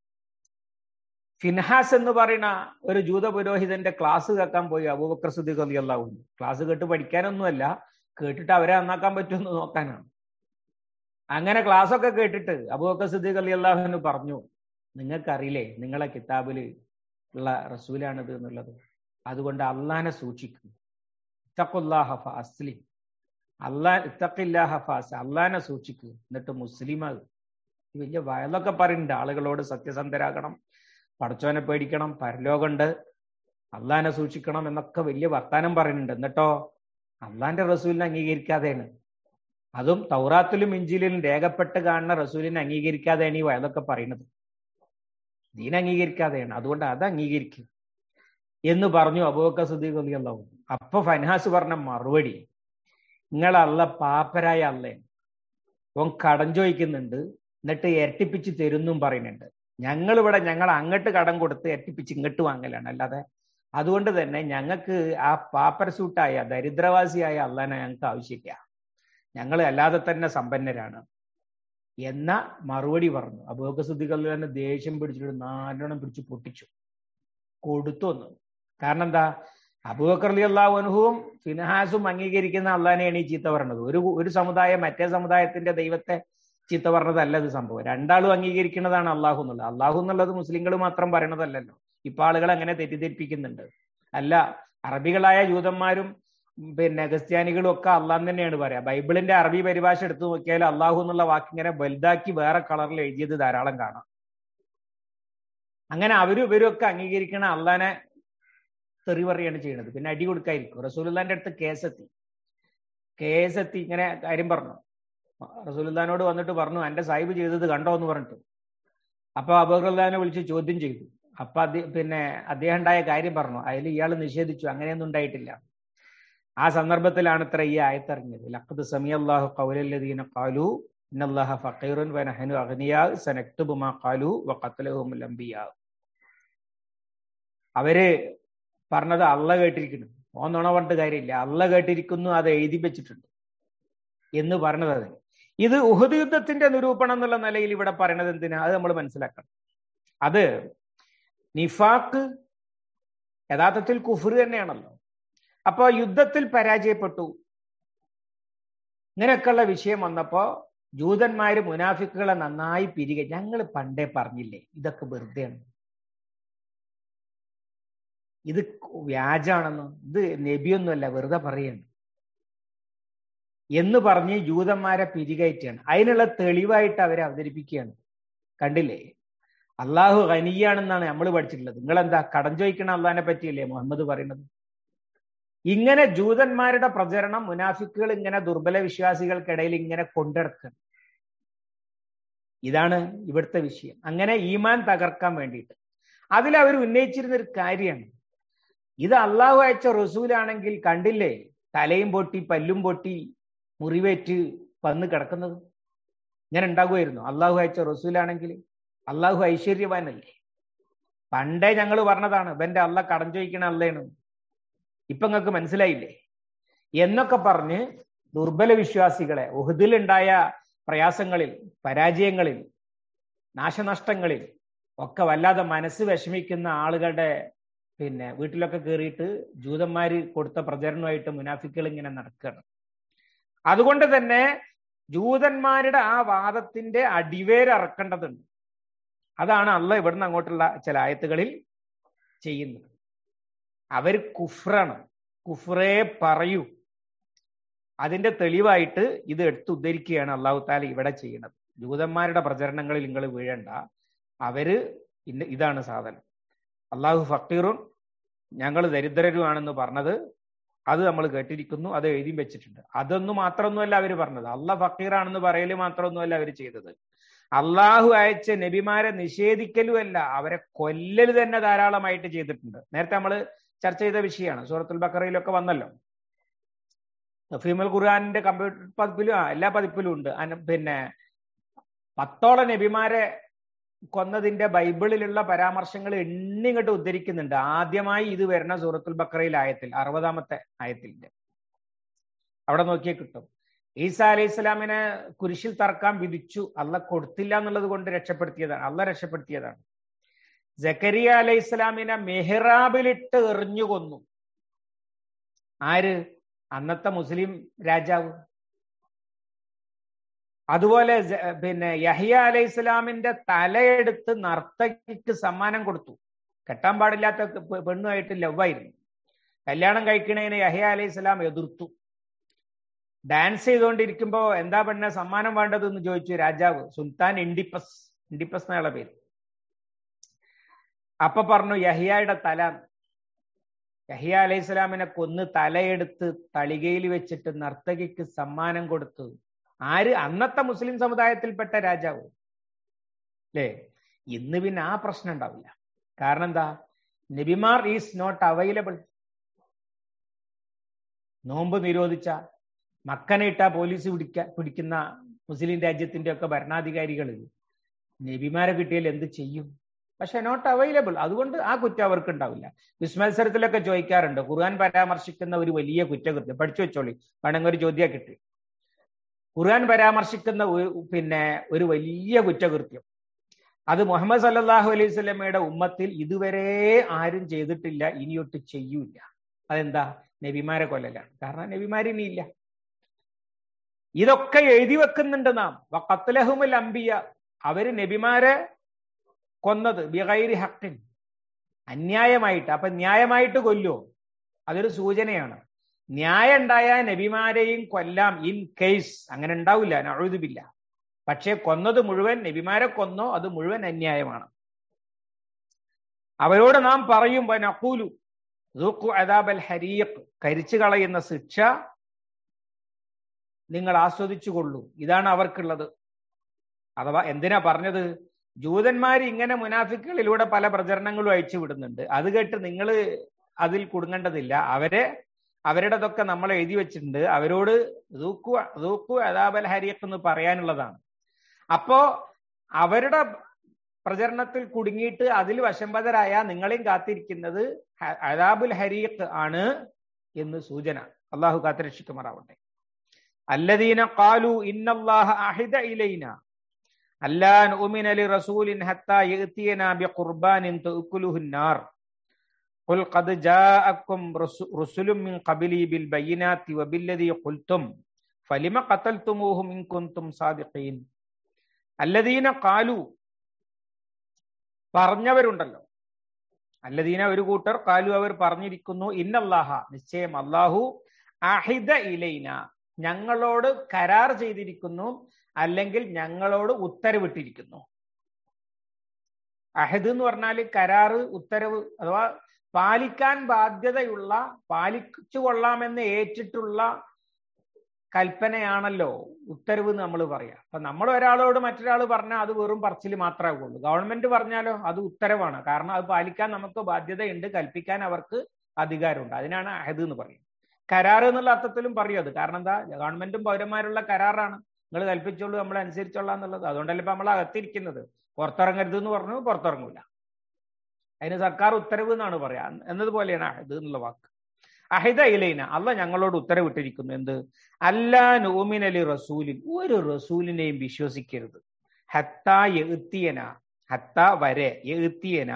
A: ഫിൻഹാസ് എന്ന് പറയുന്ന ഒരു ജൂത പുരോഹിതന്റെ ക്ലാസ് കേൾക്കാൻ പോയി അബൂബക്കർ സിദ്ദീഖ് റളിയല്ലാഹു അൻഹു. ക്ലാസ് കേട്ട് പഠിക്കാനൊന്നുമല്ല, കേട്ടിട്ട് അവരെ നന്നാക്കാൻ പറ്റുമെന്ന് നോക്കാനാണ്. അങ്ങനെ ക്ലാസ് ഒക്കെ കേട്ടിട്ട് അബൂബക്കർ സിദ്ദീഖ് റളിയല്ലാഹു അൻഹു പറഞ്ഞു, നിങ്ങൾക്കറിയില്ലേ നിങ്ങളെ കിതാബില് ഉള്ള റസൂലാണിത് എന്നുള്ളത്, അതുകൊണ്ട് അള്ളാനെ സൂക്ഷിക്കും. ഇത്തഖുല്ലാഹ ഫഅസ്ലിം, അള്ളാ ഇത്തഖില്ലാഹ ഫഅസ്, അള്ളാനെ സൂക്ഷിക്കുക എന്നിട്ട് മുസ്ലിമാകും. വലിയ വയലൊക്കെ പറയുന്നുണ്ട് ആളുകളോട്, സത്യസന്ധരാകണം, പടച്ചോനെ പേടിക്കണം, പരലോകമുണ്ട്, അള്ളാനെ സൂക്ഷിക്കണം എന്നൊക്കെ വലിയ വർത്താനം പറയുന്നുണ്ട്. എന്നിട്ടോ അള്ളാന്റെ റസൂലിനെ അംഗീകരിക്കാതെയാണ്, അതും തൗറാത്തിലും ഇഞ്ചിയിലും രേഖപ്പെട്ട് കാണുന്ന റസൂലിനെ അംഗീകരിക്കാതെയാണ് ഈ വയലൊക്കെ പറയുന്നത്. ദീൻ അംഗീകരിക്കാതെയാണ്, അതുകൊണ്ട് അത് അംഗീകരിക്കും എന്ന് പറഞ്ഞു അബൂബക്കർ സിദ്ദീഖ് റളിയല്ലാഹു അൻഹു. അപ്പൊ ഫൻഹാസ് പറഞ്ഞ മറുപടി, നിങ്ങൾ അല്ല പാപ്പരായ അല്ലേ, ഓൻ കടം ചോദിക്കുന്നുണ്ട് എന്നിട്ട് ഇരട്ടിപ്പിച്ച് തരുന്നും പറയുന്നുണ്ട്. ഞങ്ങൾ ഇവിടെ ഞങ്ങൾ അങ്ങോട്ട് കടം കൊടുത്ത് ഇരട്ടിപ്പിച്ച് ഇങ്ങോട്ട് വാങ്ങലാണ്, അല്ലാതെ അതുകൊണ്ട് തന്നെ ഞങ്ങൾക്ക് ആ പാപ്പരസൂട്ടായ ദരിദ്രവാസിയായ അള്ളാനെ ഞങ്ങൾക്ക് ആവശ്യമില്ല, ഞങ്ങൾ അല്ലാതെ തന്നെ സമ്പന്നരാണ് എന്ന മറുപടി പറഞ്ഞു. അബൂബക്കർ സിദ്ദീഖ് റളിയല്ലാഹു അൻഹു ദേഷ്യം പിടിച്ചിട്ട് നാലെണ്ണം പിടിച്ച് പൊട്ടിച്ചു കൊടുത്തു ഒന്ന്. കാരണം എന്താ, അബൂബക്കർ റളിയല്ലാഹു അൻഹുവും ഫിൻഹാസും അംഗീകരിക്കുന്ന അള്ളാനെയാണ് ഈ ചീത്ത പറഞ്ഞത്. ഒരു ഒരു സമുദായം മറ്റേ സമുദായത്തിന്റെ ദൈവത്തെ ചീത്ത പറഞ്ഞതല്ല ഇത് സംഭവം. രണ്ടാളും അംഗീകരിക്കുന്നതാണ് അള്ളാഹു എന്നുള്ളത്. അള്ളാഹു എന്നുള്ളത് മുസ്ലിങ്ങൾ മാത്രം പറയണതല്ലല്ലോ. ഇപ്പൊ ആളുകൾ അങ്ങനെ തെറ്റിദ്ധരിപ്പിക്കുന്നുണ്ട്. അല്ല, അറബികളായ ജൂതന്മാരും പിന്നെ ക്രിസ്ത്യാനികളും ഒക്കെ അള്ളാഹ് തന്നെയാണ് പറയാ. ബൈബിളിന്റെ അറബി പരിഭാഷ എടുത്തു നോക്കിയാൽ അള്ളാഹു എന്നുള്ള വാക്കിങ്ങനെ വലുതാക്കി വേറെ കളറിൽ എഴുതിയത് ധാരാളം കാണാം. അങ്ങനെ അവരും ഇവരും ഒക്കെ അംഗീകരിക്കണ അള്ളാനെ തെറി പറയുകയാണ് ചെയ്യുന്നത്. പിന്നെ അടി കൊടുക്കായിരിക്കും. റസൂലുള്ളാന്റെ അടുത്ത് കേസെത്തി കേസെത്തി ഇങ്ങനെ കാര്യം പറഞ്ഞു. റസൂലുള്ളാഹിനോട് വന്നിട്ട് പറഞ്ഞു, എന്റെ സാഹിബ് ചെയ്തത് കണ്ടോ എന്ന് പറഞ്ഞിട്ട്. അപ്പൊ അബൂബക്കർ റളിയല്ലാഹു അൻഹു വിളിച്ച് ചോദ്യം ചെയ്തു. അപ്പൊ അദ്ദേഹം പിന്നെ അദ്ദേഹം ഉണ്ടായ കാര്യം പറഞ്ഞു. അതിൽ ഇയാൾ നിഷേധിച്ചു, അങ്ങനെയൊന്നും ഉണ്ടായിട്ടില്ല. ആ സന്ദർഭത്തിലാണ് ഇത്ര ഈ ആയത്തിറങ്ങിയത്. ലഖദ് സമിഅല്ലാഹു ഖൗലല്ലദീന ഖാലൂ ഇന്നല്ലാഹ ഫഖീറുൻ വനഹ്നു അഗ്നിയാ സനക്തുബു മാ ഖാലൂ വഖത്ലഹുമുൽ അംബിയാ. അവര് പറഞ്ഞത് അള്ള കേട്ടിരിക്കുന്നു. ഓൻ നുണ പറഞ്ഞിട്ട് കാര്യമില്ല, അള്ള കേട്ടിരിക്കുന്നു, അത് എഴുതി വെച്ചിട്ടുണ്ട് എന്ന് പറഞ്ഞത്. അത് ഇത് ഉഹദ് യുദ്ധത്തിന്റെ നിരൂപണം എന്നുള്ള നിലയിൽ ഇവിടെ പറയണത് എന്തിനാ, അത് നമ്മൾ മനസ്സിലാക്കണം. അത് നിഫാഖ് യഥാർത്ഥത്തിൽ കുഫ്ർ തന്നെയാണല്ലോ. അപ്പൊ യുദ്ധത്തിൽ പരാജയപ്പെട്ടു, ഇങ്ങനെയൊക്കെയുള്ള വിഷയം വന്നപ്പോ ജൂതന്മാര് മുനാഫിക്കുകളെ നന്നായി പിരിക. ഞങ്ങൾ പണ്ടേ പറഞ്ഞില്ലേ ഇതൊക്കെ വെറുതെയാണ്, ഇത് വ്യാജാണെന്നോ, ഇത് നബിയൊന്നുമല്ല, വെറുതെ പറയാണ് എന്ന് പറഞ്ഞ് ജൂതന്മാരെ പിരികയറ്റാണ്. അതിനുള്ള തെളിവായിട്ട് അവരെ അവതരിപ്പിക്കുകയാണ്. കണ്ടില്ലേ, അള്ളാഹു ഖനിയാണെന്നാണ് നമ്മൾ പഠിച്ചിട്ടുള്ളത്. നിങ്ങളെന്താ കടം ചോദിക്കണ അള്ളാഹിനെ പറ്റിയല്ലേ മുഹമ്മദ് പറയുന്നത്? ഇങ്ങനെ ജൂതന്മാരുടെ പ്രചരണം മുനാഫിക്കുകൾ ഇങ്ങനെ ദുർബല വിശ്വാസികൾക്കിടയിൽ ഇങ്ങനെ കൊണ്ടെടുക്കണം. ഇതാണ് ഇവിടുത്തെ വിഷയം. അങ്ങനെ ഈമാൻ തകർക്കാൻ വേണ്ടിയിട്ട് അതിൽ അവർ ഉന്നയിച്ചിരുന്ന ഒരു കാര്യമാണ്, ഇത് അള്ളാഹു അയച്ച റസൂലാണെങ്കിൽ കണ്ടില്ലേ തലയും പൊട്ടി പല്ലും പൊട്ടി മുറിവേറ്റ് വന്ന് കിടക്കുന്നത്. ഇങ്ങനെ ഉണ്ടാകുമായിരുന്നു അള്ളാഹു അയച്ച റസൂലാണെങ്കിൽ? അള്ളാഹു ഐശ്വര്യവാനല്ലേ? പണ്ടേ ഞങ്ങൾ പറഞ്ഞതാണ് ഇവന്റെ അള്ള കടം ചോദിക്കണ അല്ലേണ്, ഇപ്പൊ നിങ്ങൾക്ക് മനസ്സിലായില്ലേ എന്നൊക്കെ പറഞ്ഞ് ദുർബല വിശ്വാസികളെ ഉഹദിലുണ്ടായ പ്രയാസങ്ങളിൽ, പരാജയങ്ങളിൽ, നാശനഷ്ടങ്ങളിൽ ഒക്കെ വല്ലാതെ മനസ്സ് വിഷമിക്കുന്ന ആളുകളുടെ പിന്നെ വീട്ടിലൊക്കെ കയറിയിട്ട് ജൂതന്മാര് കൊടുത്ത പ്രചരണമായിട്ട് മുനാഫിക്കുകൾ ഇങ്ങനെ നടക്കുകയാണ്. അതുകൊണ്ട് തന്നെ ജൂതന്മാരുടെ ആ വാദത്തിന്റെ അടിവേരറക്കേണ്ടതുണ്ട്. അതാണ് അള്ളാഹ് ഇവിടുന്ന് അങ്ങോട്ടുള്ള ചില ആയത്തുകളിൽ ചെയ്യുന്നത്. അവർ കുഫ്റാണ്, കുഫ്റേ പറയൂ. അതിന്റെ തെളിവായിട്ട് ഇത് എടുത്തുദ്ധരിക്കുകയാണ് അള്ളാഹു താല ഇവിടെ ചെയ്യുന്നത്. ജൂതന്മാരുടെ പ്രചരണങ്ങളിൽ നിങ്ങൾ വീഴണ്ട, അവര് ഇന്ന ഇതാണ് സാധനം. അള്ളാഹു ഫക്കീറും ഞങ്ങൾ ദരിദ്രരുമാണെന്ന് പറഞ്ഞത് അത് നമ്മൾ കേട്ടിരിക്കുന്നു, അത് എഴുതി വെച്ചിട്ടുണ്ട്. അതൊന്നും മാത്രമൊന്നുമല്ല അവർ പറഞ്ഞത്. അള്ളാഹ് ഫക്കീറാണെന്ന് പറയല് മാത്രമൊന്നുമല്ല അവർ ചെയ്തത്. അള്ളാഹു അയച്ച നബിമാരെ നിഷേധിക്കലുമല്ല, അവരെ കൊല്ലല് തന്നെ ധാരാളമായിട്ട് ചെയ്തിട്ടുണ്ട്. നേരത്തെ നമ്മൾ ചർച്ച ചെയ്ത വിഷയമാണ്, സൂറത്തുൽ ബഖറയിലൊക്കെ വന്നല്ലോ. തഫീമുൽ ഖുർആനിന്റെ കമ്പ്യൂട്ടർ പതിപ്പിലും എല്ലാ പതിപ്പിലും ഉണ്ട്. പിന്നെ പത്തോളം നബിമാരെ കൊന്നതിന്റെ ബൈബിളിലുള്ള പരാമർശങ്ങൾ എണ്ണിങ്ങോട്ട് ഉദ്ധരിക്കുന്നുണ്ട്. ആദ്യമായി ഇത് വരുന്ന സൂറത്തുൽ ബഖറയിൽ ആയത്തിൽ അറുപതാമത്തെ ആയത്തിന്റെ അവിടെ നോക്കിയേ കിട്ടും. ഈസാ അലൈഹി ഇസ്ലാമിനെ കുരിശിൽ തറക്കാൻ വിധിച്ചു, അള്ള കൊടുത്തില്ല എന്നുള്ളത് കൊണ്ട് രക്ഷപ്പെടുത്തിയതാണ്, അള്ള രക്ഷപ്പെടുത്തിയതാണ്. സക്കരിയ അലൈഹി ഇസ്ലാമിനെ മെഹ്റാബിലിട്ട് എറിഞ്ഞു കൊന്നു. ആര്? അന്നത്തെ മുസ്ലിം രാജാവ്. അതുപോലെ പിന്നെ യഹ്യ അലൈഹി ഇസ്ലാമിന്റെ തലയെടുത്ത് നർത്തകിക്ക് സമ്മാനം കൊടുത്തു. കെട്ടാൻ പാടില്ലാത്ത പെണ്ണുമായിട്ട് ലവായിരുന്നു. കല്യാണം കഴിക്കണേന് യഹ്യ അലൈഹി ഇസ്ലാം എതിർത്തു. ഡാൻസ് ചെയ്തുകൊണ്ടിരിക്കുമ്പോ എന്താ പെണ്ണെ സമ്മാനം വേണ്ടത് എന്ന് ചോദിച്ചു രാജാവ്. സുൽത്താൻ ഇൻഡിപ്പസ്, ഇൻഡിപ്പസ് എന്നുള്ള പേര്. അപ്പൊ പറഞ്ഞു യഹ്യയുടെ തല. യഹ്യ അലൈഹി സ്വലാമിനെ കൊന്ന് തലയെടുത്ത് തളികയിൽ വെച്ചിട്ട് നർത്തകിക്ക് സമ്മാനം കൊടുത്തു. ആര്? അന്നത്തെ മുസ്ലിം സമുദായത്തിൽപ്പെട്ട രാജാവ്. അല്ലേ? ഇന്ന് പിന്നെ ആ പ്രശ്നം ഉണ്ടാവില്ല. കാരണം എന്താ? നബിമാർ ഈസ് നോട്ട് അവൈലബിൾ. നോമ്പ് നിരോധിച്ച, മക്കനയിട്ട പോലീസ് പിടിക്ക പിടിക്കുന്ന മുസ്ലിം രാജ്യത്തിന്റെ ഒക്കെ ഭരണാധികാരികൾ നബിമാരെ കിട്ടിയാൽ എന്ത് ചെയ്യും? പക്ഷെ നോട്ട് അവൈലബിൾ. അതുകൊണ്ട് ആ കുറ്റം അവർക്ക് ഉണ്ടാവില്ല. വിസ്മത്സരത്തിലൊക്കെ ചോദിക്കാറുണ്ട്, ഖുർആൻ പരാമർശിക്കുന്ന ഒരു വലിയ കുറ്റകൃത്യം പഠിച്ചു വെച്ചോളി, വേണമെങ്കിൽ ഒരു ചോദ്യം കിട്ടി. ഖുർആൻ പരാമർശിക്കുന്ന പിന്നെ ഒരു വലിയ കുറ്റകൃത്യം, അത് മുഹമ്മദ് സല്ലല്ലാഹു അലൈഹി വസല്ലമയുടെ ഉമ്മത്തിൽ ഇതുവരെ ആരും ചെയ്തിട്ടില്ല, ഇനിയൊട്ട് ചെയ്യൂല. അതെന്താ? നബിമാരെ കൊല്ലലാണ്. കാരണം നബിമാരിനിയില്ല. ഇതൊക്കെ എഴുതി വെക്കുന്നുണ്ട് നാം. വഖത്ലഹുമുൽ അംബിയ, അവര് നബിമാരെ കൊന്നത് ബിഗൈരി ഹഖിൻ, അന്യായമായിട്ട്. അപ്പൊ ന്യായമായിട്ട് കൊല്ലോ, അതൊരു സൂചനയാണ്. ന്യായം ഉണ്ടായാൽ നബിമാരെയും കൊല്ലാം, ഇൻ കേസ് അങ്ങനെ ഉണ്ടാവില്ല, നഊദു ബില്ലാ. പക്ഷെ കൊന്നത് മുഴുവൻ, നബിമാരെ കൊന്നോ അത് മുഴുവൻ അന്യായമാണ്. അവരോട് നാം പറയും വനഖൂലു ദൂഖു അദാബൽ ഹരീഖ്, കരിച്ചു കളയുന്ന ശിക്ഷ നിങ്ങൾ ആസ്വദിച്ചു കൊള്ളൂ. ഇതാണ് അവർക്കുള്ളത്. അഥവാ എന്തിനാ പറഞ്ഞത്? ജൂതന്മാർ ഇങ്ങനെ മുനാഫിക്കുകളിലൂടെ പല പ്രചരണങ്ങളും അയച്ചു വിടുന്നുണ്ട്. അത് കേട്ട് നിങ്ങൾ അതിൽ കുടുങ്ങേണ്ടതില്ല. അവരെ അവരുടെതൊക്കെ നമ്മൾ എഴുതി വെച്ചിട്ടുണ്ട്. അവരോട് ദൂഖു ദൂഖു അദാബൽ ഹരീഖ് എന്ന് പറയാനുള്ളതാണ്. അപ്പോ അവരുടെ പ്രചരണത്തിൽ കുടുങ്ങിയിട്ട് അതിൽ വശംവദരായ നിങ്ങളെയും കാത്തിരിക്കുന്നത് അദാബുൽ ഹരീഖ് ആണ് എന്ന് സൂചന. അള്ളാഹു കാത്തുരക്ഷിക്കുമാറാവട്ടെ. അല്ലദീന ഖാലു ഇന്നല്ലാഹ അഹിദ ഇലൈന അല്ലാ നുഅ്മിന ലിറസൂലിൻ ഹത്താ യഅതിയനാ ബിഖുർബാനിൻ തഅകുലുഹുൻ നാർ ഖുൽ ഖദ് ജാഅക്കും റസുലുൻ മിൻ ഖബ്ലി ബിൽ ബയ്യിനാതി വബില്ലദീ ഖുൽതും ഫലിമ ഖതൽതുമൂഹും ഇൻ കുൻതും സാദിഖീൻ. അല്ലദീന ഖാലു, പറഞ്ഞവരുണ്ടല്ലോ. അല്ലദീന ഒരു കൂട്ടർ, ഖാലു അവർ പറഞ്ഞിരിക്കുന്നു, ഇന്നല്ലാഹ നിശ്ചയം അല്ലാഹു, അഹിദ ഇലൈന ഞങ്ങളോട് കരാർ ചെയ്തിരിക്കുന്നു, അല്ലെങ്കിൽ ഞങ്ങളോട് ഉത്തരവിട്ടിരിക്കുന്നു. അഹദ് എന്ന് പറഞ്ഞാൽ കരാറ്, ഉത്തരവ്, അഥവാ പാലിക്കാൻ ബാധ്യതയുള്ള, പാലിച്ചു കൊള്ളാമെന്ന് ഏറ്റിട്ടുള്ള കൽപ്പനയാണല്ലോ ഉത്തരവ് എന്ന് നമ്മൾ പറയാം. അപ്പൊ നമ്മൾ ഒരാളോട് മറ്റൊരാൾ പറഞ്ഞാൽ അത് വെറും പറച്ചിൽ മാത്രമാകുള്ളൂ. ഗവൺമെന്റ് പറഞ്ഞാലോ അത് ഉത്തരവാണ്. കാരണം അത് പാലിക്കാൻ നമുക്ക് ബാധ്യതയുണ്ട്, കൽപ്പിക്കാൻ അവർക്ക് അധികാരമുണ്ട്. അതിനാണ് അഹദ് എന്ന് പറയുന്നത്. കരാർ എന്നുള്ള അർത്ഥത്തിലും പറയും അത്. കാരണം എന്താ? ഗവൺമെന്റും പൗരന്മാരുള്ള കരാറാണ്. നിങ്ങൾ കൽപ്പിച്ചോളൂ, നമ്മൾ അനുസരിച്ചോളാം എന്നുള്ളത്. അതുകൊണ്ടല്ലേ ഇപ്പൊ നമ്മൾ അകത്തിരിക്കുന്നത്. പുറത്തിറങ്ങരുത് എന്ന് പറഞ്ഞു, പുറത്തിറങ്ങൂല. അതിന് സർക്കാർ ഉത്തരവ് എന്നാണ് പറയാ. എന്നതുപോലെയാണ് അഹദ് എന്നുള്ള വാക്ക്. അഹിദ ഇലൈന, അല്ല ഞങ്ങളോട് ഉത്തരവിട്ടിരിക്കുന്നു. എന്ത്? അല്ലാ നുഅ്മിന ലി റസൂലിൻ, ഒരു റസൂലിനെയും വിശ്വസിക്കരുത്. ഹത്താ യഅ്തിയന, ഹത്താ വരെ, യഅ്തിയന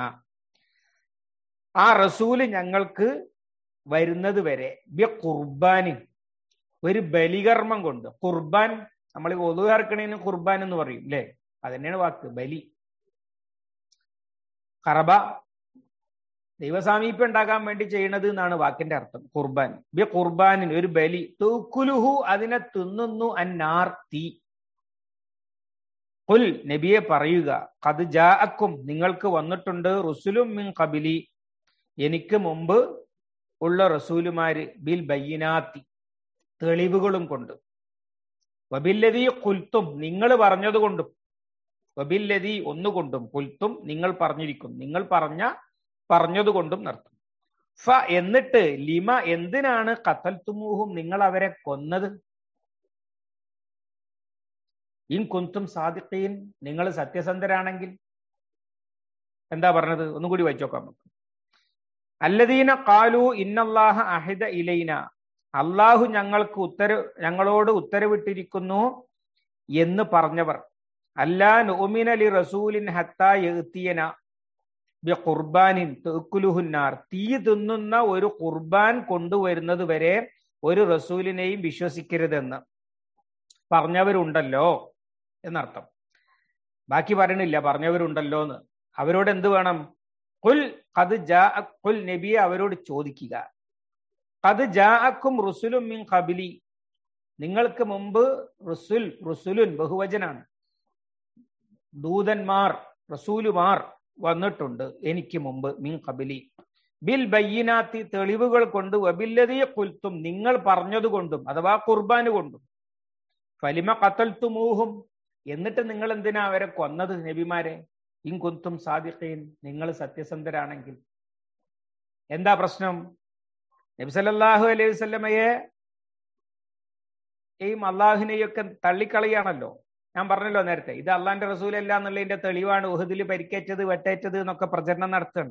A: ആ റസൂല് ഞങ്ങൾക്ക് വരുന്നത് വരെ, ബി ഖുർബാനിൻ ഒരു ബലികർമ്മം കൊണ്ട്. ഖുർബാൻ നമ്മൾ ഒളു ചേർക്കണേന് ഖുർബാൻ എന്ന് പറയും അല്ലേ? അതന്നെയാണ് വാക്ക്, ബലി. ഖറബ ദൈവസാമീപ്യം ഉണ്ടാകാൻ വേണ്ടി ചെയ്യണത് എന്നാണ് വാക്കിന്റെ അർത്ഥം. ഖുർബാൻ, ബി ഖുർബാനിൻ ഒരു ബലി, തൂക്കുലുഹു അതിനെ തിന്നുന്നു, അന്നാർ തീ. ഖുൽ നബിയെ പറയുക, ഖദ് ജാഅക്കും നിങ്ങൾക്ക് വന്നിട്ടുണ്ട്, റുസുലും മിൻ ഖബ്ലി എനിക്ക് മുമ്പ് ഉള്ള റസൂലുമാര്, ബിൽ ബയ്യിനാത്തി തെളിവുകളും കൊണ്ട്, വബില്ലദീ ഖുൽതും നിങ്ങൾ പറഞ്ഞത് കൊണ്ടും, വബില്ലദീ ഒന്നുകൊണ്ടും, ഖുൽതും നിങ്ങൾ പറഞ്ഞിരിക്കും, നിങ്ങൾ പറഞ്ഞ പറഞ്ഞതുകൊണ്ടും നടത്തും. ഫ എന്നിട്ട് ലിമ എന്തിനാണ് ഖതൽതുമൂഹും നിങ്ങൾ അവരെ കൊന്നത്, ഇൻ കുൻതും സാദിഖീൻ നിങ്ങൾ സത്യസന്ധരാണെങ്കിൽ. എന്താ പറഞ്ഞത്? ഒന്നും കൂടി വായിച്ചു നോക്കാം നമുക്ക്. അല്ലദീന ഖാലു ഇന്നല്ലാഹ അഹിദ ഇലൈന അള്ളാഹു ഞങ്ങൾക്ക് ഉത്തരവ് ഞങ്ങളോട് ഉത്തരവിട്ടിരിക്കുന്നു എന്ന് പറഞ്ഞവർ, അല്ലാ നുഅ്മിന ലി റസൂലിൻ ഹത്താ യഅ്തിയന ബി ഖുർബാനിൻ തഅക്കുലുഹുന്നാർ, തീ തിന്നുന്ന ഒരു ഖുർബാൻ കൊണ്ടുവരുന്നത് വരെ ഒരു റസൂലിനെയും വിശ്വസിക്കരുതെന്ന് പറഞ്ഞവരുണ്ടല്ലോ എന്നർത്ഥം. ബാക്കി പറയണില്ല, പറഞ്ഞവരുണ്ടല്ലോ എന്ന്. അവരോട് എന്ത് വേണം? ഖുൽ ഖദ് ജാഅ ഖുൽ നബിയെ അവരോട് ചോദിക്കുക, ഖദ് ജാഅക്കും റുസുലും മിൻ ഖബ്ലി, നിങ്ങൾക്ക് മുമ്പ് റുസുൽ റുസുലുൻ ബഹുവചനാണ്, ദൂതന്മാർ റസൂലുമാർ വന്നിട്ടുണ്ട് എനിക്ക് മുമ്പ്, മിൻ ഖബ്ലി ബിൽ ബയ്യിനാത്തി തെളിവുകൾ കൊണ്ട്, വബില്ലദീ ഖുൽതും നിങ്ങൾ പറഞ്ഞതുകൊണ്ടും അഥവാ ഖുർബാൻ കൊണ്ടും, ഫലിമ ഖതൽതുമൂഹും എന്നിട്ട് നിങ്ങൾ എന്തിനാ അവരെ കൊന്നത് നബിമാരെ, ഇൻ കുന്തും സാദിഖീൻ നിങ്ങൾ സത്യസന്ധരാണെങ്കിൽ. എന്താ പ്രശ്നം? നബി സല്ലല്ലാഹു അലൈഹി വസല്ലമയെ ഈ അള്ളാഹുവിനെയൊക്കെ തള്ളിക്കളിയാണല്ലോ. ഞാൻ പറഞ്ഞല്ലോ നേരത്തെ, ഇത് അള്ളാന്റെ റസൂലല്ല എന്നുള്ളതിന്റെ തെളിവാണ് ഉഹദിൽ പരിക്കേറ്റത് വെട്ടേറ്റത് എന്നൊക്കെ പ്രചരണം നടത്തുകയാണ്.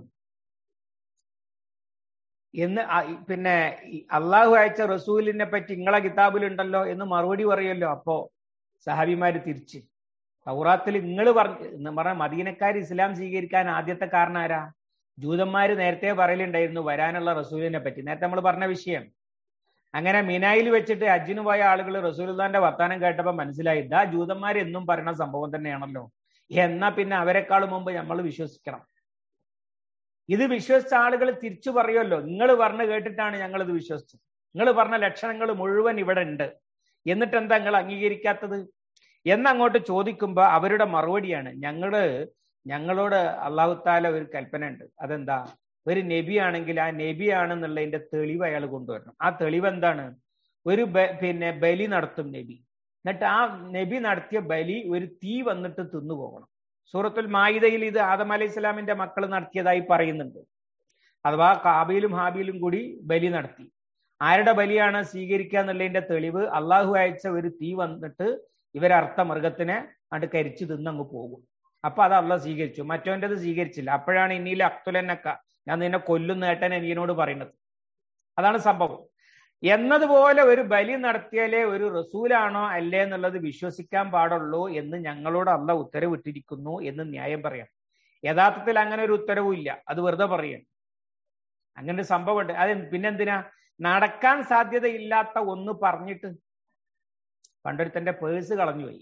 A: എന്ന് പിന്നെ അള്ളാഹു അയച്ച റസൂലിനെ പറ്റി നിങ്ങളെ കിതാബിലുണ്ടല്ലോ എന്ന് മറുപടി പറയല്ലോ. അപ്പോ സഹാബിമാര് തിരിച്ച്, തൗറാത്തിൽ നിങ്ങൾ പറഞ്ഞ പറഞ്ഞ മദീനക്കാർ ഇസ്ലാം സ്വീകരിക്കാൻ ആദ്യത്തെ കാരണം ആരാ? ജൂതന്മാര് നേരത്തെ പറയലുണ്ടായിരുന്നു വരാനുള്ള റസൂലിനെ പറ്റി, നേരത്തെ നമ്മൾ പറഞ്ഞ വിഷയം. അങ്ങനെ മിനായിൽ വെച്ചിട്ട് ഹജ്ജിന് പോയ ആളുകൾ റസൂലുള്ളാന്റെ വർത്താനം കേട്ടപ്പോ മനസ്സിലായി, ഇതാ ജൂതന്മാർ എന്നും പറയുന്ന സംഭവം തന്നെയാണല്ലോ, എന്നാ പിന്നെ അവരെക്കാളും മുമ്പ് നമ്മൾ വിശ്വസിക്കണം. ഇത് വിശ്വസിച്ച ആളുകൾ തിരിച്ചു പറയുമല്ലോ, നിങ്ങൾ പറഞ്ഞ് കേട്ടിട്ടാണ് ഞങ്ങൾ ഇത് വിശ്വസിച്ചത്, നിങ്ങൾ പറഞ്ഞ ലക്ഷണങ്ങൾ മുഴുവൻ ഇവിടെ ഉണ്ട്, എന്നിട്ട് എന്താ നിങ്ങൾ അംഗീകരിക്കാത്തത് എന്നങ്ങോട്ട് ചോദിക്കുമ്പോ അവരുടെ മറുപടിയാണ്, ഞങ്ങള് ഞങ്ങളോട് അള്ളാഹു താല ഒരു കൽപ്പന ഉണ്ട്. അതെന്താ? ഒരു നബി ആണെങ്കിൽ ആ നബി ആണെന്നുള്ളതിന്റെ തെളിവ് അയാൾ കൊണ്ടുവരണം. ആ തെളിവ് എന്താണ്? ഒരു പിന്നെ ബലി നടത്തും നബി, എന്നിട്ട് ആ നബി നടത്തിയ ബലി ഒരു തീ വന്നിട്ട് തിന്നുപോകണം. സൂറത്തുൽ മായിദയിൽ ഇത് ആദം അലൈഹി സ്വലാമിന്റെ മക്കൾ നടത്തിയതായി പറയുന്നുണ്ട്. അഥവാ കാബീലും ഹാബീലും കൂടി ബലി നടത്തി. ആരുടെ ബലിയാണ് സ്വീകരിക്കുക എന്നുള്ളതിന്റെ തെളിവ് അള്ളാഹു അയച്ച ഒരു തീ വന്നിട്ട് ഇവരർത്ഥ മൃഗത്തിനെ അണ്ട് കരിച്ചു തിന്നങ്ങ് പോകും. അപ്പൊ അത് അള്ളാഹ് സ്വീകരിച്ചു, മറ്റവൻ്റെത് സ്വീകരിച്ചില്ല. അപ്പോഴാണ് ഇനിയിൽ അക്തുലന്നക്ക, ഞാൻ നിന്നെ കൊല്ലുന്ന ഏട്ടൻ എനിയോട് പറയുന്നത്. അതാണ് സംഭവം. എന്നതുപോലെ ഒരു ബലി നടത്തിയാലേ ഒരു റസൂലാണോ അല്ലേ എന്നുള്ളത് വിശ്വസിക്കാൻ പാടുള്ളൂ എന്ന് ഞങ്ങളോട് അള്ളാഹ് ഉത്തരവിട്ടിരിക്കുന്നു എന്ന് ന്യായം പറയാം. യഥാർത്ഥത്തിൽ അങ്ങനെ ഒരു ഉത്തരവും ഇല്ല, അത് വെറുതെ പറയാം. അങ്ങനെ ഒരു സംഭവം ഉണ്ട്. അത് പിന്നെന്തിനാ നടക്കാൻ സാധ്യതയില്ലാത്ത ഒന്ന് പറഞ്ഞിട്ട്? പണ്ടൊരുത്തന്റെ പേഴ്സ് കളഞ്ഞുപോയി,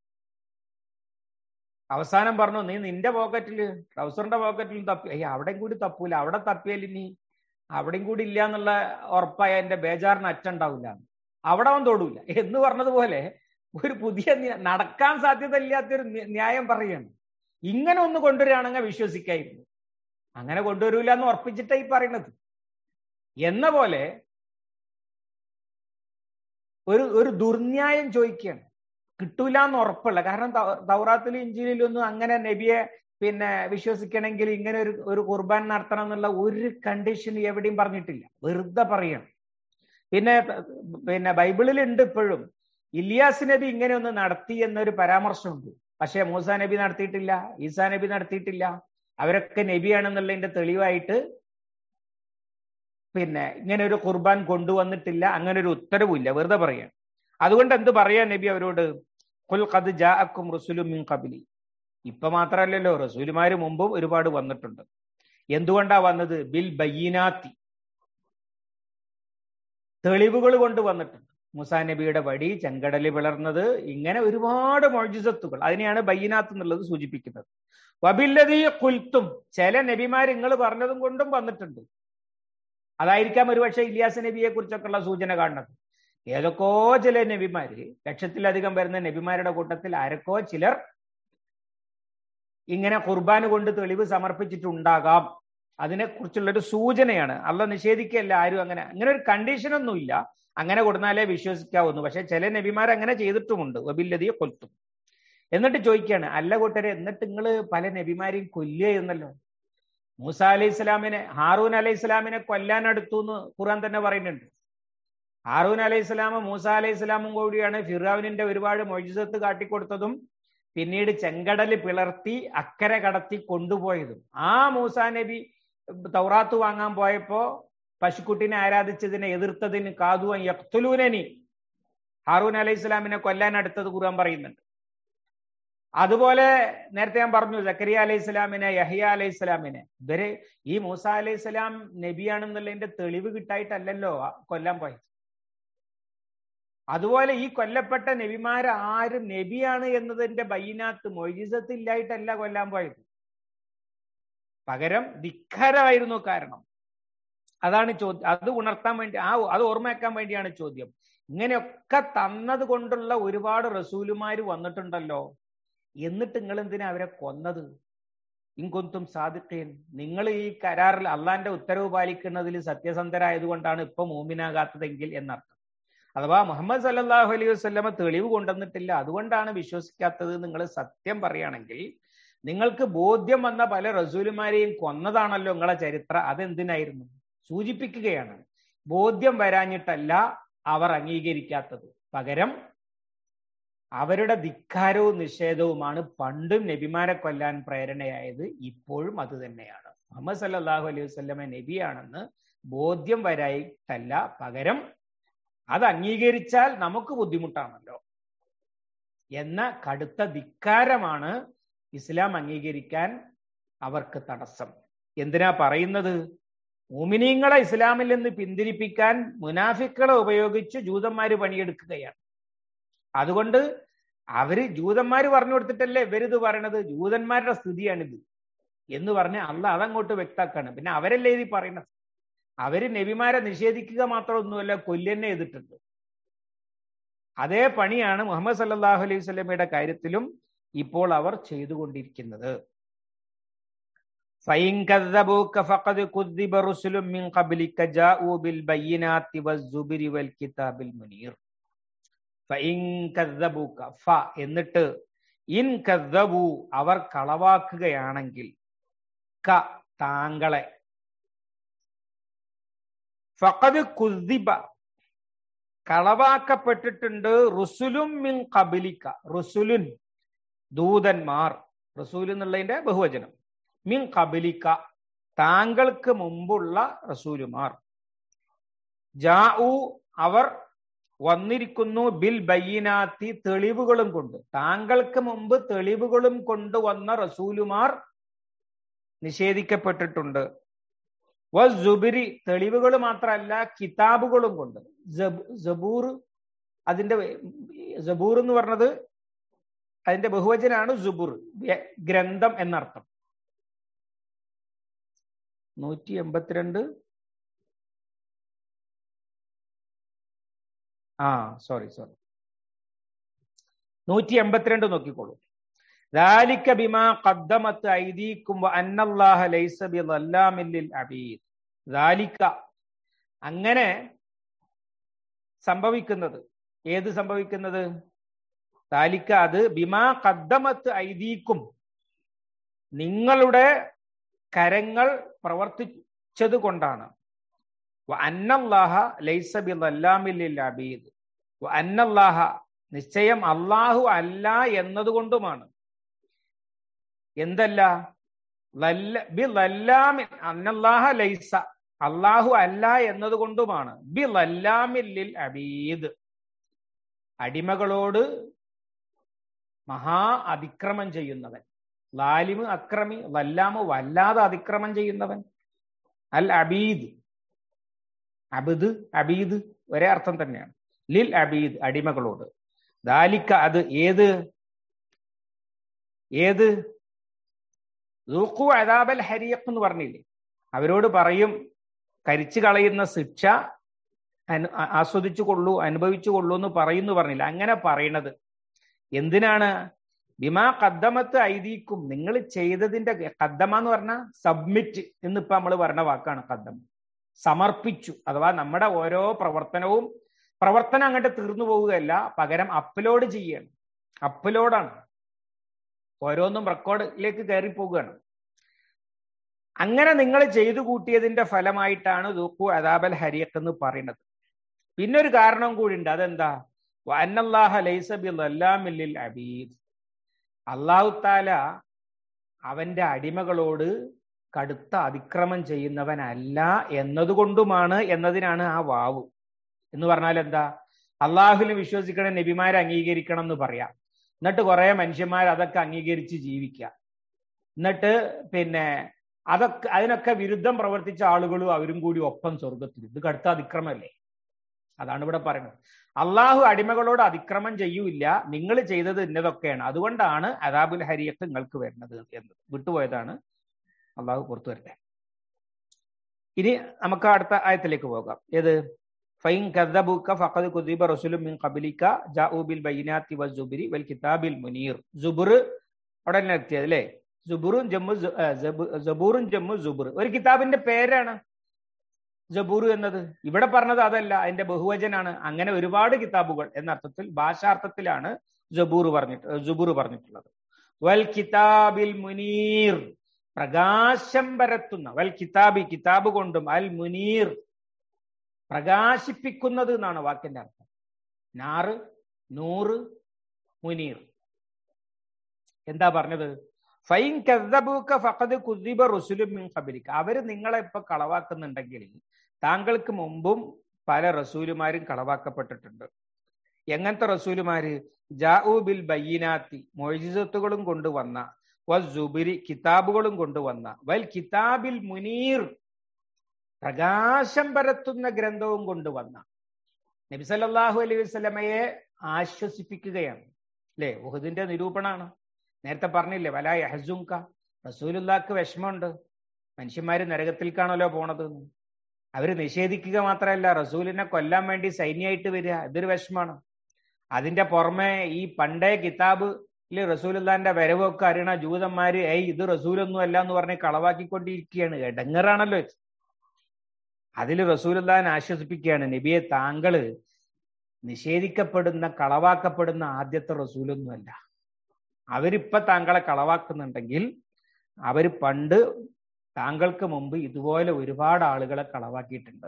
A: അവസാനം പറഞ്ഞു നീ നിന്റെ പോക്കറ്റില് ട്രൗസറിന്റെ പോക്കറ്റിലും തപ്പി, അയ്യ അവിടെയും കൂടി തപ്പൂല, അവിടെ തപ്പിയാൽ ഇനി അവിടെയും കൂടി ഇല്ല എന്നുള്ള ഉറപ്പായ എന്റെ ബേജാറിന് അറ്റുണ്ടാവില്ല, അവിടെ അവൻ തൊടൂല എന്ന് പറഞ്ഞതുപോലെ ഒരു പുതിയ നടക്കാൻ സാധ്യത ഇല്ലാത്തൊരു ന്യായം പറയുകയാണ്. ഇങ്ങനെ ഒന്ന് കൊണ്ടുവരികയാണെങ്കിൽ വിശ്വസിക്കായിരുന്നു, അങ്ങനെ കൊണ്ടുവരൂല എന്ന് ഉറപ്പിച്ചിട്ടാ ഈ പറയുന്നത്. എന്ന പോലെ ഒരു ഒരു ദുർന്യായം ചോദിക്കുകയാണ്, കിട്ടൂല എന്ന് ഉറപ്പുള്ള. കാരണം തൗറാത്തിലും ഇഞ്ചീലിലും ഒന്നും അങ്ങനെ നബിയെ പിന്നെ വിശ്വസിക്കണമെങ്കിൽ ഇങ്ങനെ ഒരു ഒരു കുർബാൻ നടത്തണം എന്നുള്ള ഒരു കണ്ടീഷൻ എവിടെയും പറഞ്ഞിട്ടില്ല, വെറുതെ പറയണം. പിന്നെ പിന്നെ ബൈബിളിൽ ഉണ്ട് ഇപ്പോഴും ഇലിയാസ് നബി ഇങ്ങനെ ഒന്ന് നടത്തി എന്നൊരു പരാമർശമുണ്ട്. പക്ഷെ മൂസാ നബി നടത്തിയിട്ടില്ല, ഈസാ നബി നടത്തിയിട്ടില്ല. അവരൊക്കെ നബിയാണെന്നുള്ളതിന്റെ തെളിവായിട്ട് പിന്നെ ഇങ്ങനെ ഒരു കുർബാൻ കൊണ്ടുവന്നിട്ടില്ല, അങ്ങനെ ഒരു ഉത്തരവില്ല, വെറുതെ പറയാൻ. അതുകൊണ്ട് എന്ത് പറയാ നബി അവരോട്? ഖുൽ ഖദ് ജാഅക്കും റുസുലും മിൻ ഖബ്ലി. ഇപ്പൊ മാത്രമല്ലല്ലോ, റസൂലുമാര് മുമ്പും ഒരുപാട് വന്നിട്ടുണ്ട്. എന്തുകൊണ്ടാ വന്നത്? ബിൽ ബയ്യിനാത്തി, തെളിവുകൾ കൊണ്ട് വന്നിട്ടുണ്ട്. മൂസാ നബിയുടെ വടി, ചെങ്കടല് പിളർന്നത്, ഇങ്ങനെ ഒരുപാട് മുഅ്ജിസത്തുകൾ, അതിനെയാണ് ബയ്യിനാത്ത് എന്നുള്ളത് സൂചിപ്പിക്കുന്നത്. വബില്ലദീ ഖുൽതും, ചില നബിമാർ നിങ്ങൾ പറഞ്ഞതും കൊണ്ടും വന്നിട്ടുണ്ട്. അതായിരിക്കാം ഒരുപക്ഷെ ഇലിയാസ് നബിയെ കുറിച്ചൊക്കെയുള്ള സൂചന കാണുന്നത്. ഏതൊക്കെയോ ചില നബിമാര്, ലക്ഷത്തിലധികം വരുന്ന നബിമാരുടെ കൂട്ടത്തിൽ ആരൊക്കെ ചിലർ ഇങ്ങനെ ഖുർബാൻ കൊണ്ട് തെളിവ് സമർപ്പിച്ചിട്ടുണ്ടാകാം. അതിനെക്കുറിച്ചുള്ളൊരു സൂചനയാണ്. അള്ളാഹ് നിഷേധിക്കുകയല്ല ആരും. അങ്ങനെ അങ്ങനെ ഒരു കണ്ടീഷനൊന്നുമില്ല, അങ്ങനെ കൊടുത്താലേ വിശ്വസിക്കാവുന്നു. പക്ഷെ ചില നബിമാർ അങ്ങനെ ചെയ്തിട്ടുമുണ്ട്. വബില്ലദീ ഖുൽതും. എന്നിട്ട് ചോദിക്കുകയാണ്, അല്ല കൂട്ടരെ, എന്നിട്ട് നിങ്ങൾ പല നബിമാരെയും കൊല്ലുക എന്നല്ലോ. മൂസ അലൈഹി ഇസ്ലാമിനെ ഹാറൂൻ അലൈഹി ഇസ്ലാമിനെ കൊല്ലാൻ അടുത്തു എന്ന് ഖുർആൻ തന്നെ പറയുന്നുണ്ട്. ഹാറൂൻ അലൈഹി ഇസ്ലാമും മൂസ അലൈഹി ഇസ്ലാമും കൂടിയാണ് ഫിർഔനിന്റെ ഒരുപാട് മുഅ്ജിസത്ത് കാട്ടിക്കൊടുത്തതും പിന്നീട് ചെങ്കടല് പിളർത്തി അക്കരെ കടത്തി കൊണ്ടുപോയതും. ആ മൂസാ നബി തൗറാത്ത് വാങ്ങാൻ പോയപ്പോ പശുക്കുട്ടിനെ ആരാധിച്ചതിനെ എതിർത്തതിന് കാതുവൻ യഖ്തുലൂനനി, ഹാറൂൻ അലൈഹി ഇസ്ലാമിനെ കൊല്ലാൻ അടുത്തത് ഖുർആൻ പറയുന്നുണ്ട്. അതുപോലെ നേരത്തെ ഞാൻ പറഞ്ഞു സക്കരിയ അലൈഹി ഇസ്ലാമിനെ, യഹ്യ അലൈഹി ഇസ്ലാമിനെ. ഇവര് ഈ മൂസ അലൈഹി ഇസ്ലാം നബിയാണെന്നുള്ളതിന്റെ തെളിവ് കിട്ടായിട്ടല്ലല്ലോ കൊല്ലാൻ പോയത്. അതുപോലെ ഈ കൊല്ലപ്പെട്ട നബിമാർ ആരും നബിയാണ് എന്നതിന്റെ ബയ്യിനാത്ത് മൊയ്ജിസത്ത് ഇല്ലായിട്ടല്ല കൊല്ലാൻ പോയത്. പകരം ധിക്കാരമായിരുന്നു കാരണം. അതാണ് ചോദ്യം. അത് ഉണർത്താൻ വേണ്ടി, ആ അത് ഓർമ്മയാക്കാൻ വേണ്ടിയാണ് ചോദ്യം. ഇങ്ങനെയൊക്കെ തന്നത് കൊണ്ടുള്ള ഒരുപാട് റസൂലുമാര് വന്നിട്ടുണ്ടല്ലോ, എന്നിട്ട് നിങ്ങൾ എന്തിനാ അവരെ കൊന്നത്? ഇൻകുന്തും സാദിഖീൻ, നിങ്ങൾ ഈ കരാറിൽ അള്ളാന്റെ ഉത്തരവ് പാലിക്കുന്നതിൽ സത്യസന്ധരായതുകൊണ്ടാണ് ഇപ്പൊ മൂമിനാകാത്തതെങ്കിൽ എന്നർത്ഥം. അഥവാ മുഹമ്മദ് സല്ലല്ലാഹു അലൈഹി വസല്ലമ തെളിവ് കൊണ്ടുവന്നിട്ടില്ല, അതുകൊണ്ടാണ് വിശ്വസിക്കാത്തത്. നിങ്ങൾ സത്യം പറയുകയാണെങ്കിൽ നിങ്ങൾക്ക് ബോധ്യം വന്ന പല റസൂലുമാരെയും കൊന്നതാണല്ലോ നിങ്ങളെ ചരിത്രം. അതെന്തിനായിരുന്നു? സൂചിപ്പിക്കുകയാണ് ബോധ്യം വരാഞ്ഞിട്ടല്ല അവർ അംഗീകരിക്കാത്തത്, പകരം അവരുടെ ധിക്കാരവും നിഷേധവുമാണ് പണ്ടും നബിമാരെ കൊല്ലാൻ പ്രേരണയായത്. ഇപ്പോഴും അത് തന്നെയാണ്. മുഹമ്മദ് സല്ലല്ലാഹു അലൈഹി വസല്ലമ നബിയാണെന്ന് ബോധ്യം വരായിട്ടല്ല, പകരം അത് അംഗീകരിച്ചാൽ നമുക്ക് ബുദ്ധിമുട്ടാണല്ലോ എന്ന കടുത്ത ധിക്കാരമാണ് ഇസ്ലാം അംഗീകരിക്കാൻ അവർക്ക് തടസ്സം. എന്തിനാ പറയുന്നത്? മുഅ്മിനീങ്ങളെ ഇസ്ലാമിൽ നിന്ന് പിന്തിരിപ്പിക്കാൻ മുനാഫിക്കുകളെ ഉപയോഗിച്ച് ജൂതന്മാര് പണിയെടുക്കുകയാണ്. അതുകൊണ്ട് അവര് ജൂതന്മാര് പറഞ്ഞു കൊടുത്തിട്ടല്ലേ ഇവരിത് പറയണത്, ജൂതന്മാരുടെ സ്ഥിതിയാണിത് എന്ന് പറഞ്ഞ് അള്ളാഹ് അതങ്ങോട്ട് വ്യക്താക്കാണ്. പിന്നെ അവരല്ലേ ഇത് പറയണത്. അവര് നബിമാരെ നിഷേധിക്കുക മാത്രമൊന്നുമല്ല, കൊല്ലന്നെ ചെയ്തിട്ടുണ്ട്. അതേ പണിയാണ് മുഹമ്മദ് സല്ലല്ലാഹു അലൈഹി വസല്ലമയുടെ കാര്യത്തിലും ഇപ്പോൾ അവർ ചെയ്തുകൊണ്ടിരിക്കുന്നത്. ഫഇൻ കദ്ദബൂക ഫഖദ് കുദ്ദിബ റുസുലും മിൻ ഖബ്ലിക ജാഊ ബിൽ ബയ്യിനാതി വസ്സുബ്രി വൽ കിതാബിൽ മുനീർ. ഫഇൻ കദ്ദബൂക, ഫ എന്നിട്ട്, ഇൻ കദ്ദബൂ അവർ കളവാക്കുകയാണെങ്കിൽ, ക താങ്കളെ, ഫഖദ് കുദ്ദിബ കളവാക്കപ്പെട്ടിട്ടുണ്ട്, റുസുലും മിൻ ഖബ്ലിക, റുസുലുൻ ദൂതന്മാർ, റസൂൽ എന്നുള്ളതിന്റെ ബഹുവചനം, മിൻ ഖബ്ലിക താങ്കൾക്ക് മുമ്പുള്ള റസൂലുമാർ, ജാഊ അവർ വന്നിരിക്കുന്നു, ബിൽ ബയ്യിനാത്തി തെളിവുകളും കൊണ്ട്, താങ്കൾക്ക് മുമ്പ് തെളിവുകളും കൊണ്ടുവന്ന റസൂലുമാർ നിഷേധിക്കപ്പെട്ടിട്ടുണ്ട്. വസ്സുബ്രി തെളിവുകൾ മാത്രമല്ല കിതാബുകളും കൊണ്ട്. സബൂർ, അതിന്റെ സബൂർ എന്ന് പറഞ്ഞത് അതിന്റെ ബഹുവചനാണ് സുബുർ, ഗ്രന്ഥം എന്നർത്ഥം. നൂറ്റി എൺപത്തിരണ്ട് ആ സോറി സോറി നൂറ്റി എൺപത്തിരണ്ട് നോക്കിക്കോളൂ. ذَلِكَ بِمَا قَدَّمَتْ أَيْدِيكُمْ وَأَنَّ اللَّهَ لَيْسَ بِظَلَّامٍ لِلْعَبِيدِ. ذَلِكَ അങ്ങനെ സംഭവിക്കുന്നത്, ഏത് സംഭവിക്കുന്നത്? ذَلِكَ അത്, ബിമാ ഖദ്ദമത്ത് ഐദീക്കും നിങ്ങളുടെ കരങ്ങൾ പ്രവർത്തിച്ചത് കൊണ്ടാണ്. വഅന്ന അല്ലാഹ ലൈസ ബിളല്ലാമിൽ ലിൽ അബീദ്, വഅന്ന അല്ലാഹ നിശ്ചയം അല്ലാഹു അല്ല എന്നതുകൊണ്ടുമാണ്. എന്തല്ല? ബിളല്ലാമിൻ, അന്നല്ലാഹ ലൈസ അല്ലാഹു അല്ല എന്നതുകൊണ്ടുമാണ്. ബിളല്ലാമിൽ ലിൽ അബീദ് അടിമകളോട് മഹാ അതിക്രമം ചെയ്യുന്നവൻ. ലാലിമ് അക്രമി, വല്ലാമ് വല്ലാതെ അതിക്രമം ചെയ്യുന്നവൻ. അൽ അബീദ്, അബിദ് അബീദ് ഒരേ അർത്ഥം തന്നെയാണ്. ലിൽ അബീദ് അടിമകളോട്. ദാലിക്ക അത്, ഏത് ഏത് ദൂഖു അദാബൽ ഹരീഖ് എന്ന് പറഞ്ഞില്ലേ, അവരോട് പറയും കരിച്ചു കളയുന്ന ശിക്ഷ അനു ആസ്വദിച്ചു കൊള്ളൂ, അനുഭവിച്ചു കൊള്ളൂ എന്ന് പറയുന്നു പറഞ്ഞില്ല. അങ്ങനെ പറയണത് എന്തിനാണ്? ബിമാ ഖദ്ദമത്ത് ഐദീക്കും നിങ്ങൾ ചെയ്തതിന്റെ, ഖദ്ദമ എന്ന് പറഞ്ഞാൽ സബ്മിറ്റ് എന്നിപ്പോ നമ്മൾ പറഞ്ഞ വാക്കാണ് ഖദ്ദമ, സമർപ്പിച്ചു. അഥവാ നമ്മുടെ ഓരോ പ്രവർത്തനവും പ്രവർത്തനം അങ്ങോട്ട് തീർന്നു പോവുകയല്ല, പകരം അപ്ലോഡ് ചെയ്യണം. അപ്ലോഡാണ്, ഓരോന്നും റെക്കോർഡിലേക്ക് കയറി പോവുകയാണ്. അങ്ങനെ നിങ്ങൾ ചെയ്തു കൂട്ടിയതിന്റെ ഫലമായിട്ടാണ് ദൂഖു അദാബൽ ഹരീഖ് എന്ന് പറയുന്നത്. പിന്നെ ഒരു കാരണം കൂടി ഉണ്ട്. അതെന്താ? വഅന്നല്ലാഹ ലൈസ ബിളല്ലാമിൽ ലിൽ അബീദ്, അല്ലാഹു തആല അവന്റെ അടിമകളോട് കടുത്ത അതിക്രമം ചെയ്യുന്നവനല്ല എന്നതുകൊണ്ടുമാണ് എന്നതിനാണ് ആ വാവ്. എന്ന് പറഞ്ഞാൽ എന്താ? അള്ളാഹുവിനെ വിശ്വസിക്കണം, നബിമാരെ അംഗീകരിക്കണം എന്ന് പറയാം. എന്നിട്ട് കുറെ മനുഷ്യന്മാർ അതൊക്കെ അംഗീകരിച്ച് ജീവിക്കുക. എന്നിട്ട് പിന്നെ അതൊക്കെ അതിനൊക്കെ വിരുദ്ധം പ്രവർത്തിച്ച ആളുകളും അവരും കൂടി ഒപ്പം സ്വർഗത്തിൽ. ഇത് കടുത്ത അതിക്രമല്ലേ? അതാണ് ഇവിടെ പറയുന്നത്. അള്ളാഹു അടിമകളോട് അതിക്രമം ചെയ്യൂല, നിങ്ങൾ ചെയ്തത് ഇന്നതൊക്കെയാണ്, അതുകൊണ്ടാണ് അദാബുൽ ഹരിയത്ത് നിങ്ങൾക്ക് വരുന്നത് എന്ന് വിട്ടുപോയതാണ്. അള്ളാഹു പുറത്തു വരട്ടെ. ഇനി നമുക്ക് അടുത്ത ആയത്തിലേക്ക് പോകാം. ഏത്? ഫൈൻ കദ്ദബൂക ഫഖദ് കുദിബ റസൂലുൻ മിൻ ഖബ്ലിക ജാഊ ബിൽ ബയ്യിനാതി വസ്സുബ്രി വൽ കിതാബിൽ മുനീർ. സുബുർ അവിടെ തന്നെ എത്തിയത് അല്ലേ? സുബുറും ജമ്മു സബൂറും ജമ്മു സുബുർ ഒരു കിതാബിന്റെ പേരാണ് ജബൂർ എന്നത്. ഇവിടെ പറഞ്ഞത് അതല്ല, അതിന്റെ ബഹുവചനാണ്. അങ്ങനെ ഒരുപാട് കിതാബുകൾ എന്ന അർത്ഥത്തിൽ, ഭാഷാർത്ഥത്തിലാണ് ജബൂർ പറഞ്ഞിട്ട് സുബുർ പറഞ്ഞിട്ടുള്ളത്. വൽ കിതാബിൽ മുനീർ, പ്രകാശം പരത്തുന്ന. വൽ കിതാബി, കിതാബ് കൊണ്ടും. അൽ മുനീർ, പ്രകാശിപ്പിക്കുന്നത് എന്നാണ് വാക്കിന്റെ അർത്ഥം. നാറ്, നൂറ്, മുനീർ. എന്താ പറഞ്ഞത്? ഫൈൻ കദ്ദബൂക ഫഖദ് കുദിബ റസൂലുൻ മിൻ ഖബ്ലിക. അവര് നിങ്ങളെ ഇപ്പൊ കളവാക്കുന്നുണ്ടെങ്കിൽ താങ്കൾക്ക് മുമ്പും പല റസൂലുമാരും കളവാക്കപ്പെട്ടിട്ടുണ്ട്. എങ്ങനത്തെ റസൂലുമാര്? ജാഊ ബിൽ ബയ്യിനാത്തി, മുഅ്ജിസത്തുകളും കൊണ്ടുവന്ന, വസ്സുബ്രി, കിതാബുകളും കൊണ്ടുവന്ന, വൽ കിതാബിൽ മുനീർ, പ്രകാശം പരത്തുന്ന ഗ്രന്ഥവും കൊണ്ടുവന്ന. നബി സല്ലല്ലാഹു അലൈഹി വസല്ലമയെ ആശ്വസിപ്പിക്കുകയാണ് അല്ലെ? ഉഹദിന്റെ നിരൂപണാണ്. നേരത്തെ പറഞ്ഞില്ലേ, വലാ യഹ്സുൻക, റസൂലുള്ളാഹിക്ക് വിഷമമുണ്ട്, മനുഷ്യന്മാര് നരകത്തിൽക്കാണല്ലോ പോണത്. അവര് നിഷേധിക്കുക മാത്രമല്ല, റസൂലിനെ കൊല്ലാൻ വേണ്ടി സൈന്യമായിട്ട് വരിക, ഇതൊരു വിഷമാണ്. അതിന്റെ പുറമെ ഈ പണ്ടേ കിതാബില് റസൂലുള്ളാഹിന്റെ വരവൊക്കെ അറിയണ ജൂതന്മാര് ഏയ് ഇത് റസൂലൊന്നും അല്ല എന്ന് പറഞ്ഞ് കളവാക്കിക്കൊണ്ടിരിക്കുകയാണ്. എടങ്ങറാണല്ലോ. അതിൽ റസൂലുള്ളാഹിനെ ആശ്വസിപ്പിക്കുകയാണ്, നബിയെ താങ്കള് നിഷേധിക്കപ്പെടുന്ന, കളവാക്കപ്പെടുന്ന ആദ്യത്തെ റസൂലൊന്നുമല്ല. അവരിപ്പൊ താങ്കളെ കളവാക്കുന്നുണ്ടെങ്കിൽ അവര് പണ്ട് താങ്കൾക്ക് മുമ്പ് ഇതുപോലെ ഒരുപാട് ആളുകളെ കളവാക്കിയിട്ടുണ്ട്.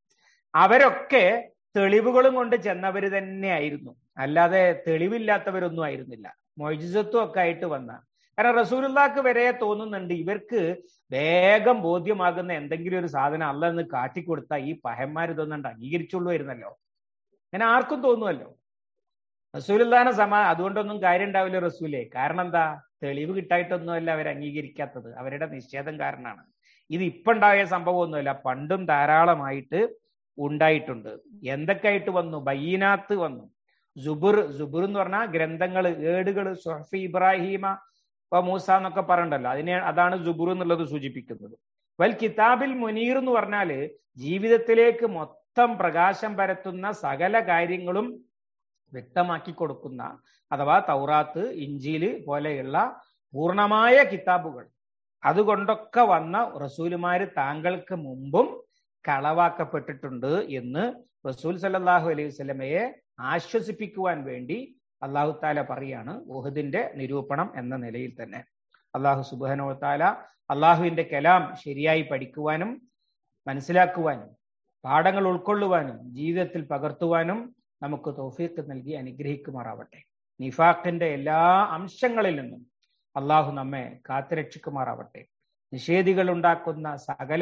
A: അവരൊക്കെ തെളിവുകളും കൊണ്ട് ചെന്നവര് തന്നെയായിരുന്നു, അല്ലാതെ തെളിവില്ലാത്തവരൊന്നും ആയിരുന്നില്ല. മുഅ്ജിസത്തും ഒക്കെ ആയിട്ട് വന്ന. കാരണം റസൂലുള്ളാഹിക്ക് വരെ തോന്നുന്നുണ്ട് ഇവർക്ക് വേഗം ബോധ്യമാകുന്ന എന്തെങ്കിലും ഒരു സാധനം അല്ലാഹ് എന്ന് കാട്ടിക്കൊടുത്താൽ ഈ പഹന്മാർ ഇതൊന്നും അംഗീകരിച്ചുള്ളൂ വരുന്നല്ലോ. അങ്ങനെ ആർക്കും തോന്നുമല്ലോ. റസൂലുള്ളാഹിനെ സമാ അതുകൊണ്ടൊന്നും കാര്യം ഉണ്ടാവില്ല റസൂലേ. കാരണം എന്താ? തെളിവ് കിട്ടായിട്ടൊന്നുമല്ല അവർ അംഗീകരിക്കാത്തത്, അവരുടെ നിഷേധം കാരണമാണ്. ഇത് ഇപ്പൊ ഉണ്ടായ സംഭവമൊന്നുമല്ല, പണ്ടും ധാരാളമായിട്ട് ഉണ്ടായിട്ടുണ്ട്. എന്തൊക്കെയായിട്ട് വന്നു? ബയ്യിനാത്ത് വന്നു, സുബുർ, സുബുർ എന്ന് പറഞ്ഞാൽ ഗ്രന്ഥങ്ങൾ, ഏടുകൾ, സുഹഫി ഇബ്രാഹിമ മൂസ എന്നൊക്കെ പറയണ്ടല്ലോ, അതിനെ അതാണ് സുബുർ എന്നുള്ളത് സൂചിപ്പിക്കുന്നത്. വൽ കിതാബിൽ മുനീർ എന്ന് പറഞ്ഞാല് ജീവിതത്തിലേക്ക് മൊത്തം പ്രകാശം പരത്തുന്ന സകല കാര്യങ്ങളും വ്യക്തമാക്കി കൊടുക്കുന്ന, അഥവാ തൗറാത്ത്, ഇഞ്ചീല് പോലെയുള്ള പൂർണമായ കിതാബുകൾ. അതുകൊണ്ടൊക്കെ വന്ന റസൂലുമാര് താങ്കൾക്ക് മുമ്പും കളവാക്കപ്പെട്ടിട്ടുണ്ട് എന്ന് റസൂൽ സല്ലല്ലാഹു അലൈഹി വസല്ലമയെ ആശ്വസിപ്പിക്കുവാൻ വേണ്ടി അല്ലാഹു തആല പറയാണ്. ഉഹദിന്റെ നിരൂപണം എന്ന നിലയിൽ തന്നെ അല്ലാഹു സുബ്ഹാനഹു വ തആല അല്ലാഹുവിന്റെ കലാം ശരിയായി പഠിക്കുവാനും മനസ്സിലാക്കുവാനും പാഠങ്ങൾ ഉൾക്കൊള്ളുവാനും ജീവിതത്തിൽ പകർത്തുവാനും നമുക്ക് തൗഫീഖ് നൽകി അനുഗ്രഹിക്കുമാറാവട്ടെ. നിഫാഖിന്റെ എല്ലാ അംശങ്ങളിൽ നിന്നും അള്ളാഹു നമ്മെ കാത്തുരക്ഷിക്കുമാറാവട്ടെ. നിഷേധികൾ ഉണ്ടാക്കുന്ന സകല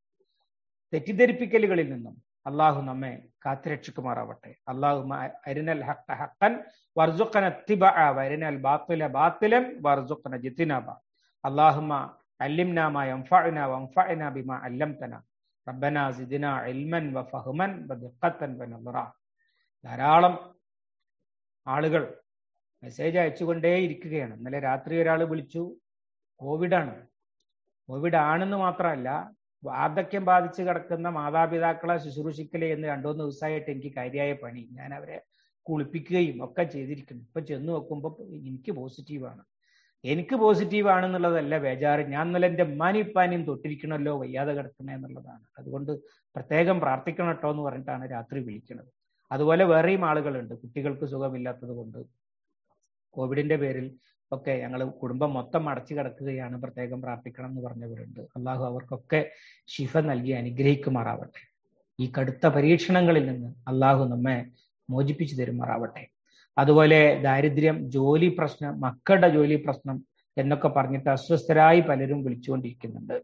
A: തെറ്റിദ്ധരിപ്പിക്കലുകളിൽ നിന്നും അള്ളാഹു നമ്മെ കാത്തുരക്ഷിക്കുമാറാവട്ടെ. അല്ലാഹുമ്മ അരിനൽ ഹഖ്ഖ ഹഖ്ഖൻ വർസുഖ്ന ഇത്തിബഅ വഅരിനൽ ബാത്തില ബാത്തിലൻ വർസുഖ്ന ഇജ്തിനാബ. അല്ലാഹുമ്മ അല്ലിംനാ മാ യൻഫഉനാ വൻഫഅനാ ബിമാ അല്ലംതനാ റബ്ബനാ സിദ്നാ ഇൽമൻ വഫഹ്മൻ വദിഖ്ഖത്തൻ വനദറ. ധാരാളം ആളുകൾ മെസ്സേജ് അയച്ചുകൊണ്ടേ ഇരിക്കുകയാണ്. ഇന്നലെ രാത്രി ഒരാൾ വിളിച്ചു, കോവിഡാണ്. കോവിഡ് ആണെന്ന് മാത്രമല്ല, വാർദ്ധക്യം ബാധിച്ച് കിടക്കുന്ന മാതാപിതാക്കളെ ശുശ്രൂഷിക്കലേ എന്ന് രണ്ടുമൂന്ന് ദിവസമായിട്ട് എനിക്ക് കാര്യമായ പണി. ഞാൻ അവരെ കുളിപ്പിക്കുകയും ഒക്കെ ചെയ്തിരിക്കുന്നു. ഇപ്പൊ ചെന്ന് നോക്കുമ്പോൾ എനിക്ക് പോസിറ്റീവാണ്. എനിക്ക് പോസിറ്റീവ് ആണെന്നുള്ളതല്ല ബേജാറ്, ഞാൻ ഇന്നലെ എൻ്റെ ഉമ്മാനിപ്പാനിയും തൊട്ടിരിക്കണമല്ലോ വയ്യാതെ കിടക്കണേ എന്നുള്ളതാണ്. അതുകൊണ്ട് പ്രത്യേകം പ്രാർത്ഥിക്കണം കേട്ടോ എന്ന് പറഞ്ഞിട്ടാണ് രാത്രി വിളിക്കുന്നത്. അതുപോലെ വേറെയും ആളുകളുണ്ട്, കുട്ടികൾക്ക് സുഖമില്ലാത്തത് കൊണ്ട് കോവിഡിന്റെ പേരിൽ ഒക്കെ ഞങ്ങൾ കുടുംബം മൊത്തം അടച്ചു കിടക്കുകയാണ്, പ്രത്യേകം പ്രാർത്ഥിക്കണം എന്ന് പറഞ്ഞവരുണ്ട്. അള്ളാഹു അവർക്കൊക്കെ ശിഫ നൽകി അനുഗ്രഹിക്കുമാറാവട്ടെ. ഈ കടുത്ത പരീക്ഷണങ്ങളിൽ നിന്ന് അള്ളാഹു നമ്മെ മോചിപ്പിച്ചു തരുമാറാവട്ടെ. അതുപോലെ ദാരിദ്ര്യം, ജോലി പ്രശ്നം, മക്കളുടെ ജോലി പ്രശ്നം എന്നൊക്കെ പറഞ്ഞിട്ട് അസ്വസ്ഥരായി പലരും വിളിച്ചുകൊണ്ടിരിക്കുന്നുണ്ട്.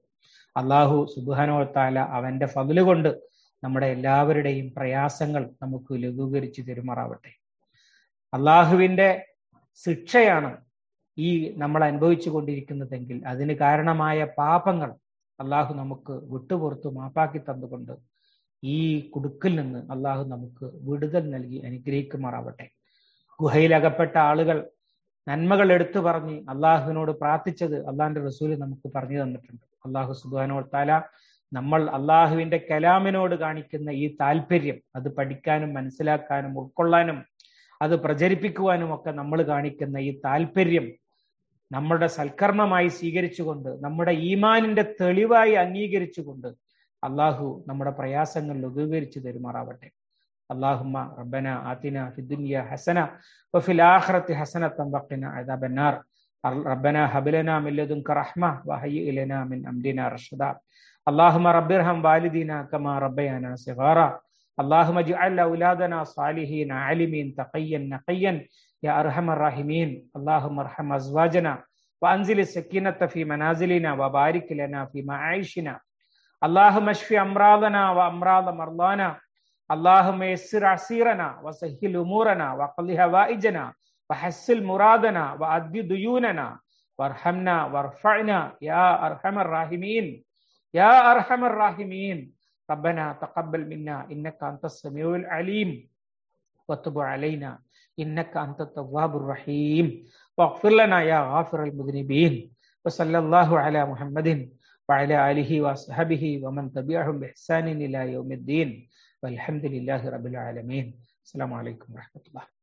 A: അള്ളാഹു സുബ്ഹാനഹു വ തആല അവന്റെ ഫദ്ല് കൊണ്ട് നമ്മുടെ എല്ലാവരുടെയും പ്രയാസങ്ങൾ നമുക്ക് ലഘൂകരിച്ച് തെരുമാറാവട്ടെ. അള്ളാഹുവിന്റെ ശിക്ഷയാണ് ഈ നമ്മൾ അനുഭവിച്ചു കൊണ്ടിരിക്കുന്നതെങ്കിൽ അതിന് കാരണമായ പാപങ്ങൾ അള്ളാഹു നമുക്ക് വിട്ടുപുറത്തു മാപ്പാക്കി തന്നുകൊണ്ട് ഈ കുടുക്കിൽ നിന്ന് അള്ളാഹു നമുക്ക് വിടുതൽ നൽകി അനുഗ്രഹിക്കുമാറാവട്ടെ. ഗുഹയിലകപ്പെട്ട ആളുകൾ നന്മകൾ എടുത്തു പറഞ്ഞ് അള്ളാഹുവിനോട് പ്രാർത്ഥിച്ചത് അള്ളാഹിന്റെ റസൂല് നമുക്ക് പറഞ്ഞു തന്നിട്ടുണ്ട്. അള്ളാഹു സുബ്ഹാനഹു വ തആല നമ്മൾ അള്ളാഹുവിന്റെ കലാമിനോട് കാണിക്കുന്ന ഈ താല്പര്യം അത് പഠിക്കാനും മനസ്സിലാക്കാനും ഉൾക്കൊള്ളാനും അത് പ്രചരിപ്പിക്കുവാനും ഒക്കെ നമ്മൾ കാണിക്കുന്ന ഈ താല്പര്യം നമ്മുടെ സൽക്കർമ്മമായി സ്വീകരിച്ചുകൊണ്ട് നമ്മുടെ ഈമാനിന്റെ തെളിവായി അംഗീകരിച്ചുകൊണ്ട് അള്ളാഹു നമ്മുടെ പ്രയാസങ്ങൾ ലഘൂകരിച്ചു തരുമാറാവട്ടെ. അല്ലാഹുമ്മ റബ്ബന ആതിന ഫിദ്ദുനിയ ഹസന വഫിൽ ആഖിറതി ഹസനതൻ വഖിന അദാബന്നാർ. റബ്ബന ഹബ് ലനാ മിൻ ലദുൻക റഹ്മ വഹയ്യിഅ ലനാ മിൻ അംരിനാ റഷദ. അല്ലാഹുമ്മ റബ്ബിർഹം വാലിദീന കമാ റബ്ബയാനാ സിഗാറ. اللهم اجعل أولادنا صالحين عالمين تقيا نقيا يا أرحم الراحمين. اللهم ارحم أزواجنا وأنزل السكينة في منازلنا وبارك لنا في معايشنا. اللهم اشف أمراضنا وأمراض مرضانا. اللهم يسر عسيرنا وسهل أمورنا وقض هوائجنا وحسن مرادنا وأد ديوننا وارحمنا وارفعنا يا أرحم الراحمين يا أرحم الراحمين. ربنا تقبل منا إنك أنت السميع العليم وتب علينا إنك أنت التواب الرحيم واغفر لنا يا غافر المذنبين. وصلى الله على محمد وعلى آله وصحبه ومن تبعهم بإحسان إلى يوم الدين والحمد لله رب العالمين. السلام عليكم ورحمة الله.